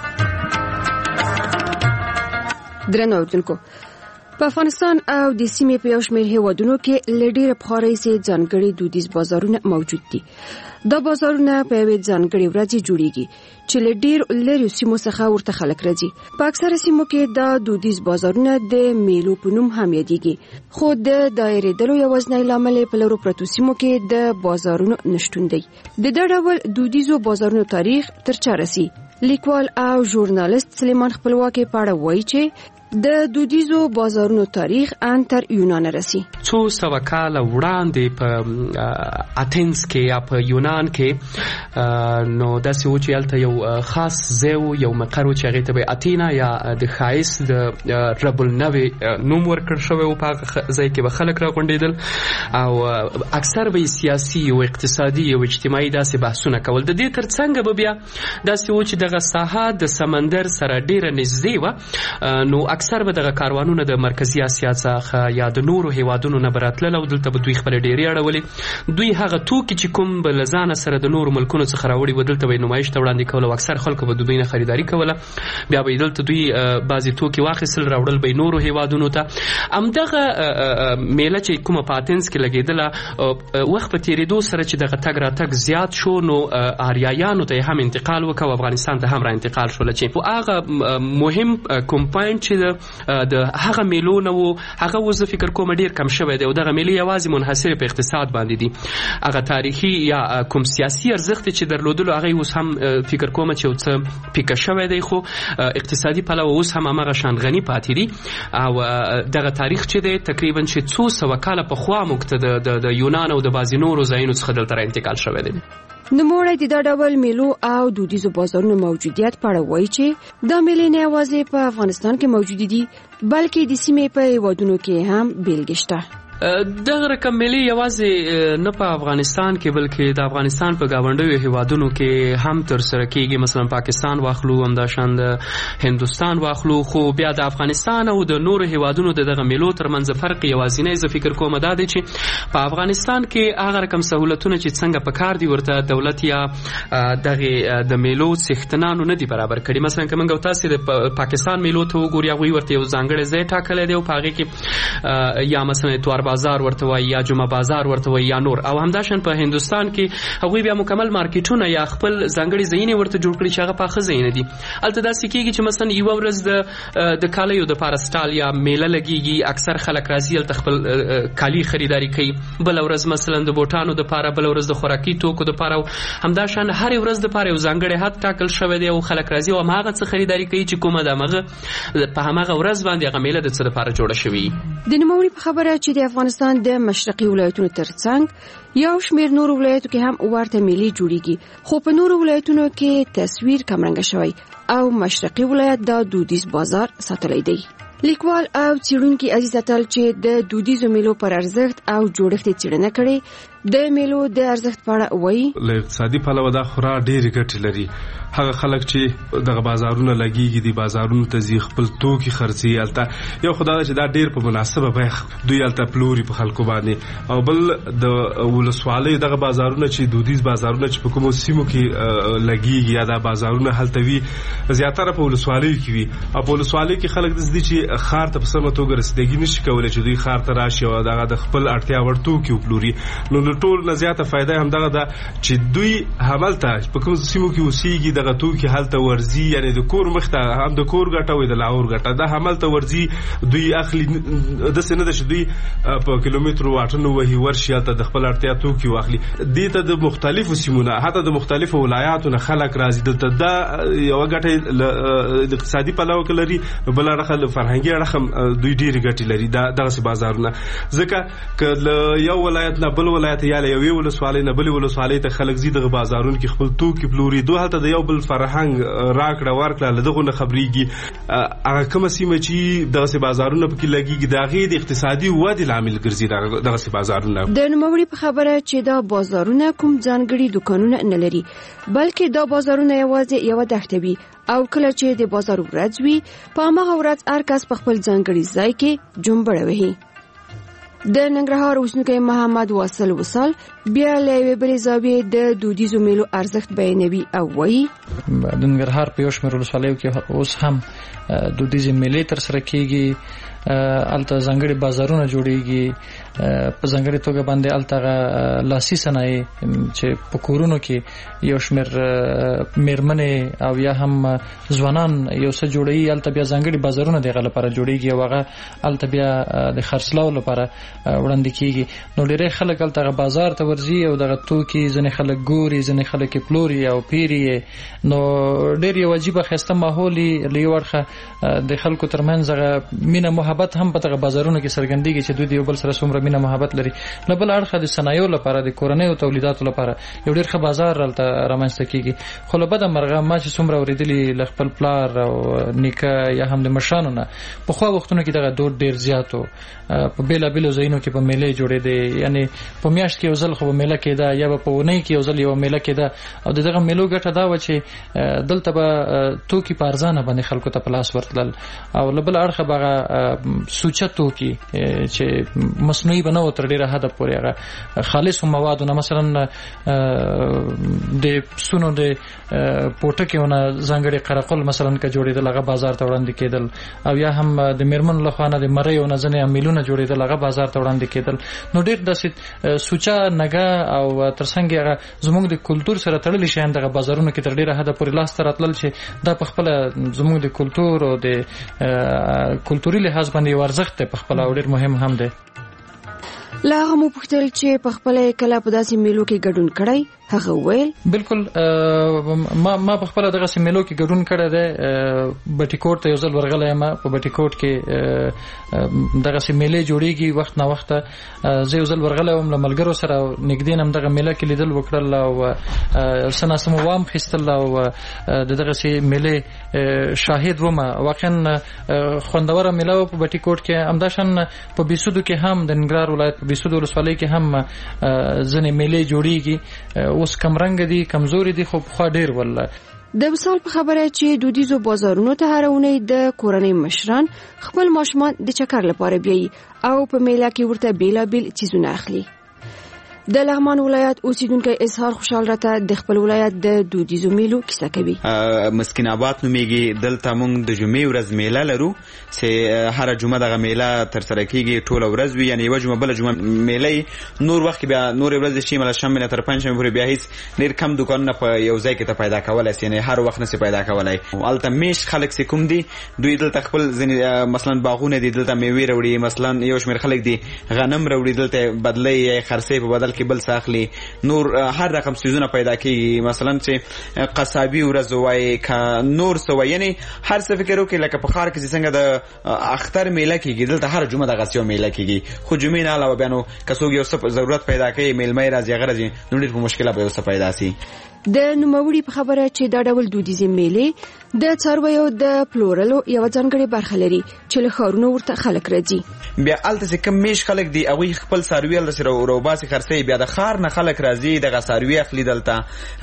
درنو اوریدونکو په افغانستان او د سیمې په یو شمېر هیوادونو کې له ډېره پخوا راهیسې ځانګړي دودیز بازارونه موجود دي. دا بازارونه په یوې ځانګړې ورځ جوړیږي چې له ډېرو لرې سیمو څخه ورته خلک راځي. په اکثره سیمو کې دا دودیز بازارونه د میلو په نوم هم یادېږي، خو د دایرېدلو یوازینی لامل په لرو پرتو سیمو کې د بازارونو نشتون دی. د دې ډول دودیزو بازارونو تاریخ تر چا رسي؟ لیکوال او ژورنالیست سلیمان خپلواکي په اړه وایي چې د دودیزو بازارونو تاریخ ان تر یونان رسي. څو سوه کاله وړاندې په اتینز کې یا په یونان کې نو داسې و چې هلته یو خاص ځای و، یو مقر و چې هغې ته به اتینا یا د ښایست د رب النوې نوم ورکړل شوی و. په هغه ځای کې به خلک راغونډېدل او اکثر به یې سیاسي او اقتصادي او اجتماعي داسې بحثونه کول. د دې تر څنګ به بیا داسې و چې دغه ساحه د سمندر سره ډېره نږدې وه، نو اکثر به دغه کاروانونه د مرکزي اسیا څخه یا د نورو هیوادونو نه براتلل او دلته به دوی خپل ډیری اړولې. دوی هغه توکي چې کوم بل ځان سره د نورو ملکونو څخه راوړي و دلته به نمایش ته وړاندې کول او اکثر خلکو به دوی نه خریداري کوله. بیا به دلته دوی بعضی توکي واخیستل راوړل به نورو هیوادونو ته. همدغه میله چې کومه په اتینز کې لګېدله وخت په تېرېدو سره چې دغه تګ راتګ زیات شو نو آریایانو ته هم انتقال وکړ او افغانستان ته هم را انتقال شول چې هغه مهم کوم پوینټ چې چې د هغه میلو نه وو هغه اوس فکر کوم ډیر کم شوی دی او دغه میلې یوازې منحصر په اقتصاد باندې دي هغه تاریخي یا کوم سیاسي ارزښت چې درلودلو هغه اوس هم فکر کوم چې اوس پیکه شوی دی خو اقتصادي پلوه اوس هم هغه شان غني پاتې دي او دغه تاریخ چې دی تقریبا چې څو سوه کاله پخوا موږ ته د یونان او د بعضې نورو ځایونو څخه دلته را انتقال شوی دی. نوموړی د دا ډول میلو او دودیزو بازارونو موجودیت په اړه وایي چې دا میلې نه یوازې په افغانستان کې موجود دي بلکې د سیمې په هیوادونو کې هم بیلګې شته. دغه رقم میلې یوازې نه په افغانستان کې بلکې د افغانستان په ګاونډیو هیوادونو کې هم تر سره کیږي. مثلا پاکستان واخلو همداشان د هندوستان واخلو خو بیا د افغانستان او د نورو هیوادونو د دغه میلو ترمنځ فرق یوازینی زه فکر کوم دا دی چې په افغانستان کې هغه رقم سہولتونه چې څنګه په کار دي ورته دولت یا دغه د میلو څښتنانو نه دي برابر کړي. مثلا که موږ تاسو د پاکستان میلو ته وګورئ هغوی ورته یو ځانګړی ځای ټاکلی دی او په هغې کې یا مثلا اتوار بازار ورته وایي یا جمعه بازار ورته وایي یا نور او همداشان په هندوستان کې هغوی بیا مکمل مارکیټونه یا خپل ځانګړي ځایونه ورته جوړ کړي چې هغه پاخه ځایونه دي. هلته داسې کېږي چې مثلا یوه ورځ د د کالیو دپاره سټال یا میله لګېږي اکثر خلک راځي هلته خپل کالي خریداري کوي. بله ورځ مثلا د بوټانو دپاره بله ورځ د خوراکي توکو دپاره او همداشان هرې ورځ دپاره یو ځانګړی حد ټاکل شوی دی او خلک راځي او هماغه څه خریداري کوي چې کومه د همغه په هماغه ورځ باندې هغه میله د څه دپاره جوړه شوې. د نوموړي په خبره چې د افغانستان د مشرقي ولایتونو ترڅنګ یو شمېر نورو ولایتو کې هم ورته میلې جوړیږي خو په نورو ولایتونو کې تصویر کمرنګه شوی او مشرقي ولایت د دودیز بازار ساتلی دی. لیکوال او څېړونکي عزیز اتل چې د دودیزو میلو پر ارزښت او جوړښت څېړنه کړې د میلو د ارزښت په اړه وایي. له اقتصادي پلوه دا خورا ډېرې ګټې لري. هغه خلک چې دغه بازارونه لګېږي دي بازارونو ته ځي خپل توکي خرڅوي هلته یو خو دا ده چې دا ډېر په مناسبه بیه دوی هلته پلوري په خلکو باندې او بل د ولسوالیو دغه بازارونه چې دودیز بازارونه چې په کومو سیمو کې لګېږي یا دا بازارونه هلته وي زیاتره په ولسوالیو کې وي او په ولسوالیو کې خلک داسې دي چې ښار ته په سمه توګه رسیدګي نشي کولی چې دوی ښار ته راشي او دغه د خپل اړتیا وړ توکي وپلوري. نو د ټول نه زیاته فایده همدغه ده چې دوی هملته په کومو سیمو کې اوسېږي دغه توکي هلته ورځي یعنې د کور مخ ته هم د کور ګټه وي د لاهور ګټه دا هملته ورځي دوی اخلي داسې نه ده چې دوی په کیلومترو واټنو وهي ورشي هلته د خپل اړتیا توکي واخلي. دې ته د مختلفو سیمو نه حتی د مختلفو ولایاتو نه خلک راځي دلته دا یوه ګټه د اقتصادي پلوه کې لري بله اړخه له فرهنګي اړخه دوی ډېرې ګټې لري دغسې بازارونه ځکه که له یو ولایت نه بل ولایت یا له یوې ولسوالۍ نه بلې ولسوالۍ ته خلک ځي دغه بازارونو کې خپل توکي پلوري دوی هلته د یو بل فرهنګ راکړه ورکړه له دغو نه خبرېږي. هغه کومه سیمه چې دغسې بازارونه پکې لګېږي د هغې د اقتصادي ودې لامل ګرځي دغسې بازارونه. د نوموړي په خبره چې دا بازارونه کوم ځانګړي دوکانونه نه لري بلکې دا بازارونه یوازې یوه دښته وي او کله چې د بازار ورځ وي په هماغه ورځ هر کس په خپل ځانګړي ځای کې جنبړه وهي. د ننګرهار اوسېدونکی محمد واصل وصال بیا له یوې بلې زاویې د دودیزو میلو ارزښت بیانوي او وایي د ننګرهار په یو شمېر ولسوالیو کې اوس هم دودیزې میلې ترسره کېږي هلته ځانګړي بازارونه جوړېږي په ځانګړې توګه باندې هلته لاسي صنایع چې په کورونو کې یو شمېر میرمنې او یا هم ځوانان یو څه جوړوي هلته بیا ځانګړي بازارونه د هغه لپاره جوړېږي او هغه هلته بیا د خرڅلاو لپاره وړاندې کېږي. نو ډېری خلک هلته بازار ته ورځي او دغه توکي ځینې خلک ګوري ځینې خلک یې پلوري او پیري یې. نو ډېر یو عجیبه ښایسته ماحول یې له یو اړخه د خلکو ترمنځ هغه مینه محبت هم په دغه بازارونو کې څرګندېږي چې دوی د یو بل سره څومره مینه محبت لري. له بل اړخه د صنایعو لپاره د کورنیو تولیداتو لپاره یو ډېر ښه بازار هلته رامنځته کېږي. خو له بده مرغه ما چې څومره اورېدلي له خپل پلار او نیکه یا هم د مشرانو نه پخوا وختونو کې دغه دود ډېر زیات و په بېلابېلو ځایونو کې به میلې جوړېدې یعنې په میاشت کې یو ځل خو به میله کېده یا به په اونۍ کې یو ځل یوه میله کېده او د دغه میلو ګټه دا وه چې دلته به توکي په ارزانه باندې خلکو ته په لاس ورتلل او له بل اړخه به هغه سوچه توکي چې مصنوعي بنو تر ډیره حد پورې هغه خالص موادونه مثلا د سونو د پوټکیونه ځانګړي قرقل مثلا ک جوړېدل هغه بازار ته وړاندې کېدل او یا هم د میرمن لخوانه د مریونه ځنې امیلونه جوړېدل هغه بازار ته وړاندې کېدل نو ډېر داسې سوچه نګه او ترڅنګ هغه زموږ د کلچر سره تړلي شیان دغه بازارونو کې تر ډیره حد پورې لاس ته راتلل چې دا په خپل زموږ د کلچر او د کلتوري لحاظ باندې ورزخت په خپل ډېر مهم هم دی. لا هم پوښتل چې په خپل کله په داسې میلو کې ګډون کړی هغه ویل بالکل ما ما په خپل دغه سیملو کې ګډون کړی دی بټیکوټ ته یو ځل ورغلی ما په بټیکوټ کې دغه سیملې جوړیږي وخت نه وخت زه یو ځل ورغلی وم له ملګرو سره نږدې نم دغه میله کې لیدل وکړل او سنا سم وام خستل او دغه سیملې شاهد وم واقعا خوندوره میله په بټیکوټ کې همداشان په بیسودو کې هم د ننګرهار ولایت په بیسودو ولسوالۍ کې هم ځنې میلې جوړیږي اوس کم رنگ دي کمزوري دي خو خو ډیر والله د مثال په خبره چې دودیزو بازارونو ته هرونه د کورنۍ مشران خپل ماشومان د چکر لپاره بیاي او په میله کې ورته بیلا بیل چیزونه اخلي. د لغمان ولایت اوسیدونکو اظهار خوشحال راته د خپل ولایت د دودیزو میلو کیسه کوي. مسکین آباد نومیږي دلته موږ د جمعې ورځ میله لرو چې هر جمعه دغه میله تر سره کیږي ټول ورځ وي یعنی یو جمعه بل جمعه میله نور وخت بیا نور ورځ شي مله شنبه تر پنځمه پورې بیا هیڅ ډیر کم دکانونه په یو ځای کې ته پیدا کولای شي یعنی هر وخت نه پیدا کولای الته میش خلک سې کوم دي دوی دلته خپل مثلا باغونه دي دلته میوه وروړي مثلا یو شمېر خلک دي غنم وروړي دلته بدلې خرڅې په بدل کې بل ساخلی نور هر رقم سيزونه پیدا کیږي مثلا چې قصابي ورځ وای ک نور سو یعنی هر څه فکر وکړي لکه په خار کې څنګه د اختر میله کیږي دلته هر جمعه د غسیو میله کیږي خو جمعې نه علاوه بیانو کڅوګ یو څه ضرورت پیدا کوي میلمه راځي غرض نو ډېر په مشکله به څه پیدا سي. د نوموړي په خبره چې دا ډول دودیزي میلې د څارویو د پلورلو یو ځانګړي برخه لري چې له ښارونو ورته خلک راځي بیا الته چې کم میش خلک دی هغوی خپل څاروي هلته سره وروباسي خرڅوي بیا د ښار نه خلک راځي دغه څاروي اخلي دلته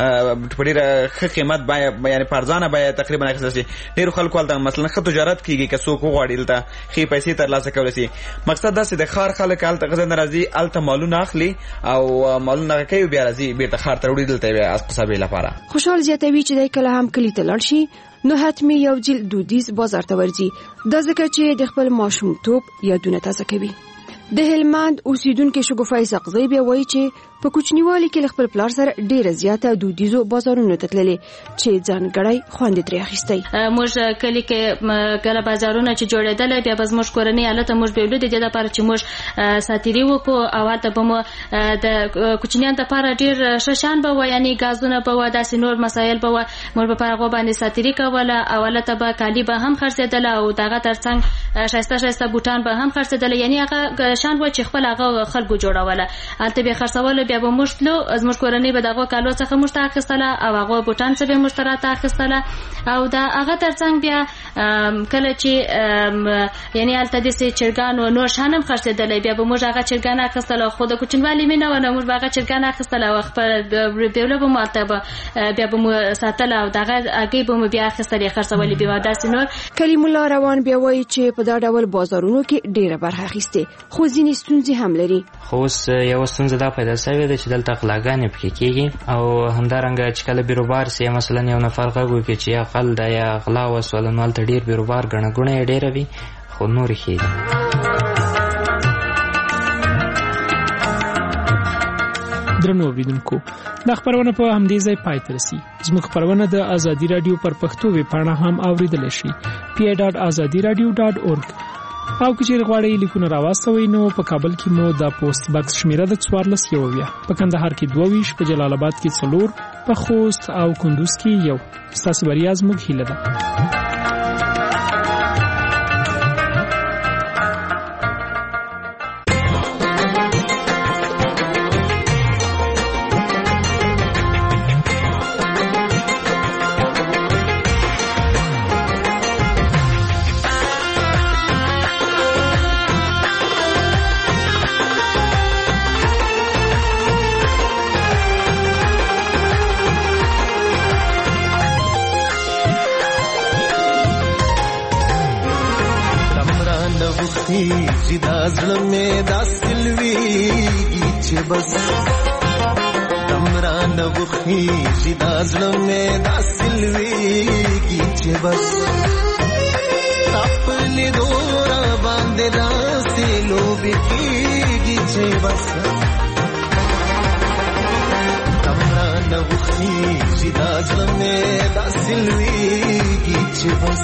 په ډېره ښه قیمت بیه یعنې په ارزانه بیه تقریبا اخیستل شي ډېرو خلکو هلته مثلا ښه تجارت کیږي که څوک وغواړي دلته ښې پیسې ترلاسه کولی شي مقصد دا چې د ښار خلک هلته غزه نه راځي هلته مالونه اخلي او مالونه کوي بیا راځي بیرته ښار ته وړي دلته بیا اسپسابې لپاره. خوشحال زیاتوي چې د کله هم کلی ته لاړ شي نو حتمی یو جل دودیز بازار ته ورځي دا ځکه چې د خپل ماشومتوب یادونه تازه کوي. د هلمند اوسیدونکو شګوفای سقزی بیا وایي چې په کوچنیوالي کې خپل پلار سره ډیره زیاته دودیزو بازارونو ته تللې چې ځانګړی خوند ترې اخیستی. موږ کلی کې کله بازارونه چې جوړېدل بیا به موږ کورنۍ حالت موږ به ولې د دې لپاره چې موږ ساتيري وکړو او ته به مو د کوچنیان لپاره ډیر ششان به و یعنی غازونه به و داسې نور مسایل به و موږ په هغه باندې ساتيري کوله اوله ته به کالی به هم خرڅېدل او دغه ترڅنګ شایسته شایسته بوټان به هم خرڅېدل یعنی هغه شان و چې خپل هغه خلکو جوړوله البته به خرڅول بیا به مشتلو از مش کورنۍ به دغه کالو څخه مشتاقستله او هغه بوټان څخه به مشترات اخستله او دا هغه ترڅنګ بیا کله چې یعنی البته د چرګان او نور شانم خرڅېدل بیا به موږ هغه چرګان اخستله خو د کوچنوالي مینه و نه موږ هغه چرګان اخستله او خپل بیاوله به ماته بیا به مو ساتله او دغه هغه به مو بیا اخستله خرڅولې بیا داسې نور. کلیم الله روان بیا وایي چې په دا ډول بازارونو کې ډیره برخه اخیسته خو ځینې ستونزې هم لري. خو اوس یو ستونزه دا پیدا شوې ده چې دلته غلاګانې پکې کېږي او همدارنګه چې کله بیروبار سي مثلا یو نفر غږ وکړي چې یا غل ده یا غلا وسول نو هلته ډېر بیروبار ګڼه ګوڼه یې ډېره وي خو نورې ښې دي. درنو اوریدونکو دا خبرونه په همدې ځای پای ته رسي. زموږ خبرونه د ازادي رادیو پر پښتو ویب پاڼه هم اوریدلی شئ پی ای ډاټ ازادي رادیو ډاټ اورګ او که چیرې غواړئ لیکونه راواستوئ نو په کابل کې مو د پوسټ باکس شمیره د څوارلس یوویه په کندهار کې دوه ویشت په جلال آباد کې څلور په خوست او کندوز کې یو. ستاسو بریا زموږ هیله ده. نوخي چې دا زړه مې دا سلويږي چې بس تمرا نوخي چې دا زړه مې دا سلويږي چې بس خپل دورا باندې داسې لوبي کېږي چې بس تمرا نوخي چې دا زړه مې دا سلويږي چې بس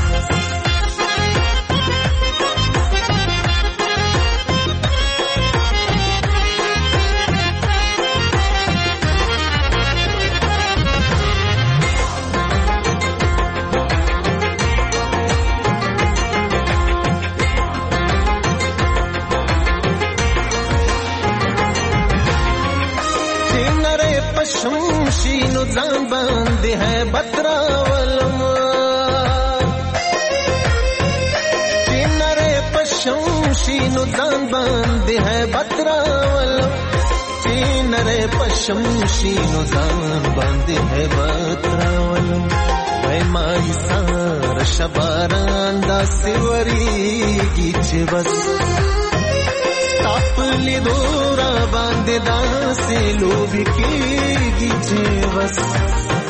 شمشینو ځان باندې ہے بتراولم چینره پشمشینو ځان باندې ہے بتراولم چینره پشمشینو ځان باندې ہے بتراولم وای مای سار شباران دا سیوریږي چې بس خپل دورا باندې داسې لوبي کېږي چې بس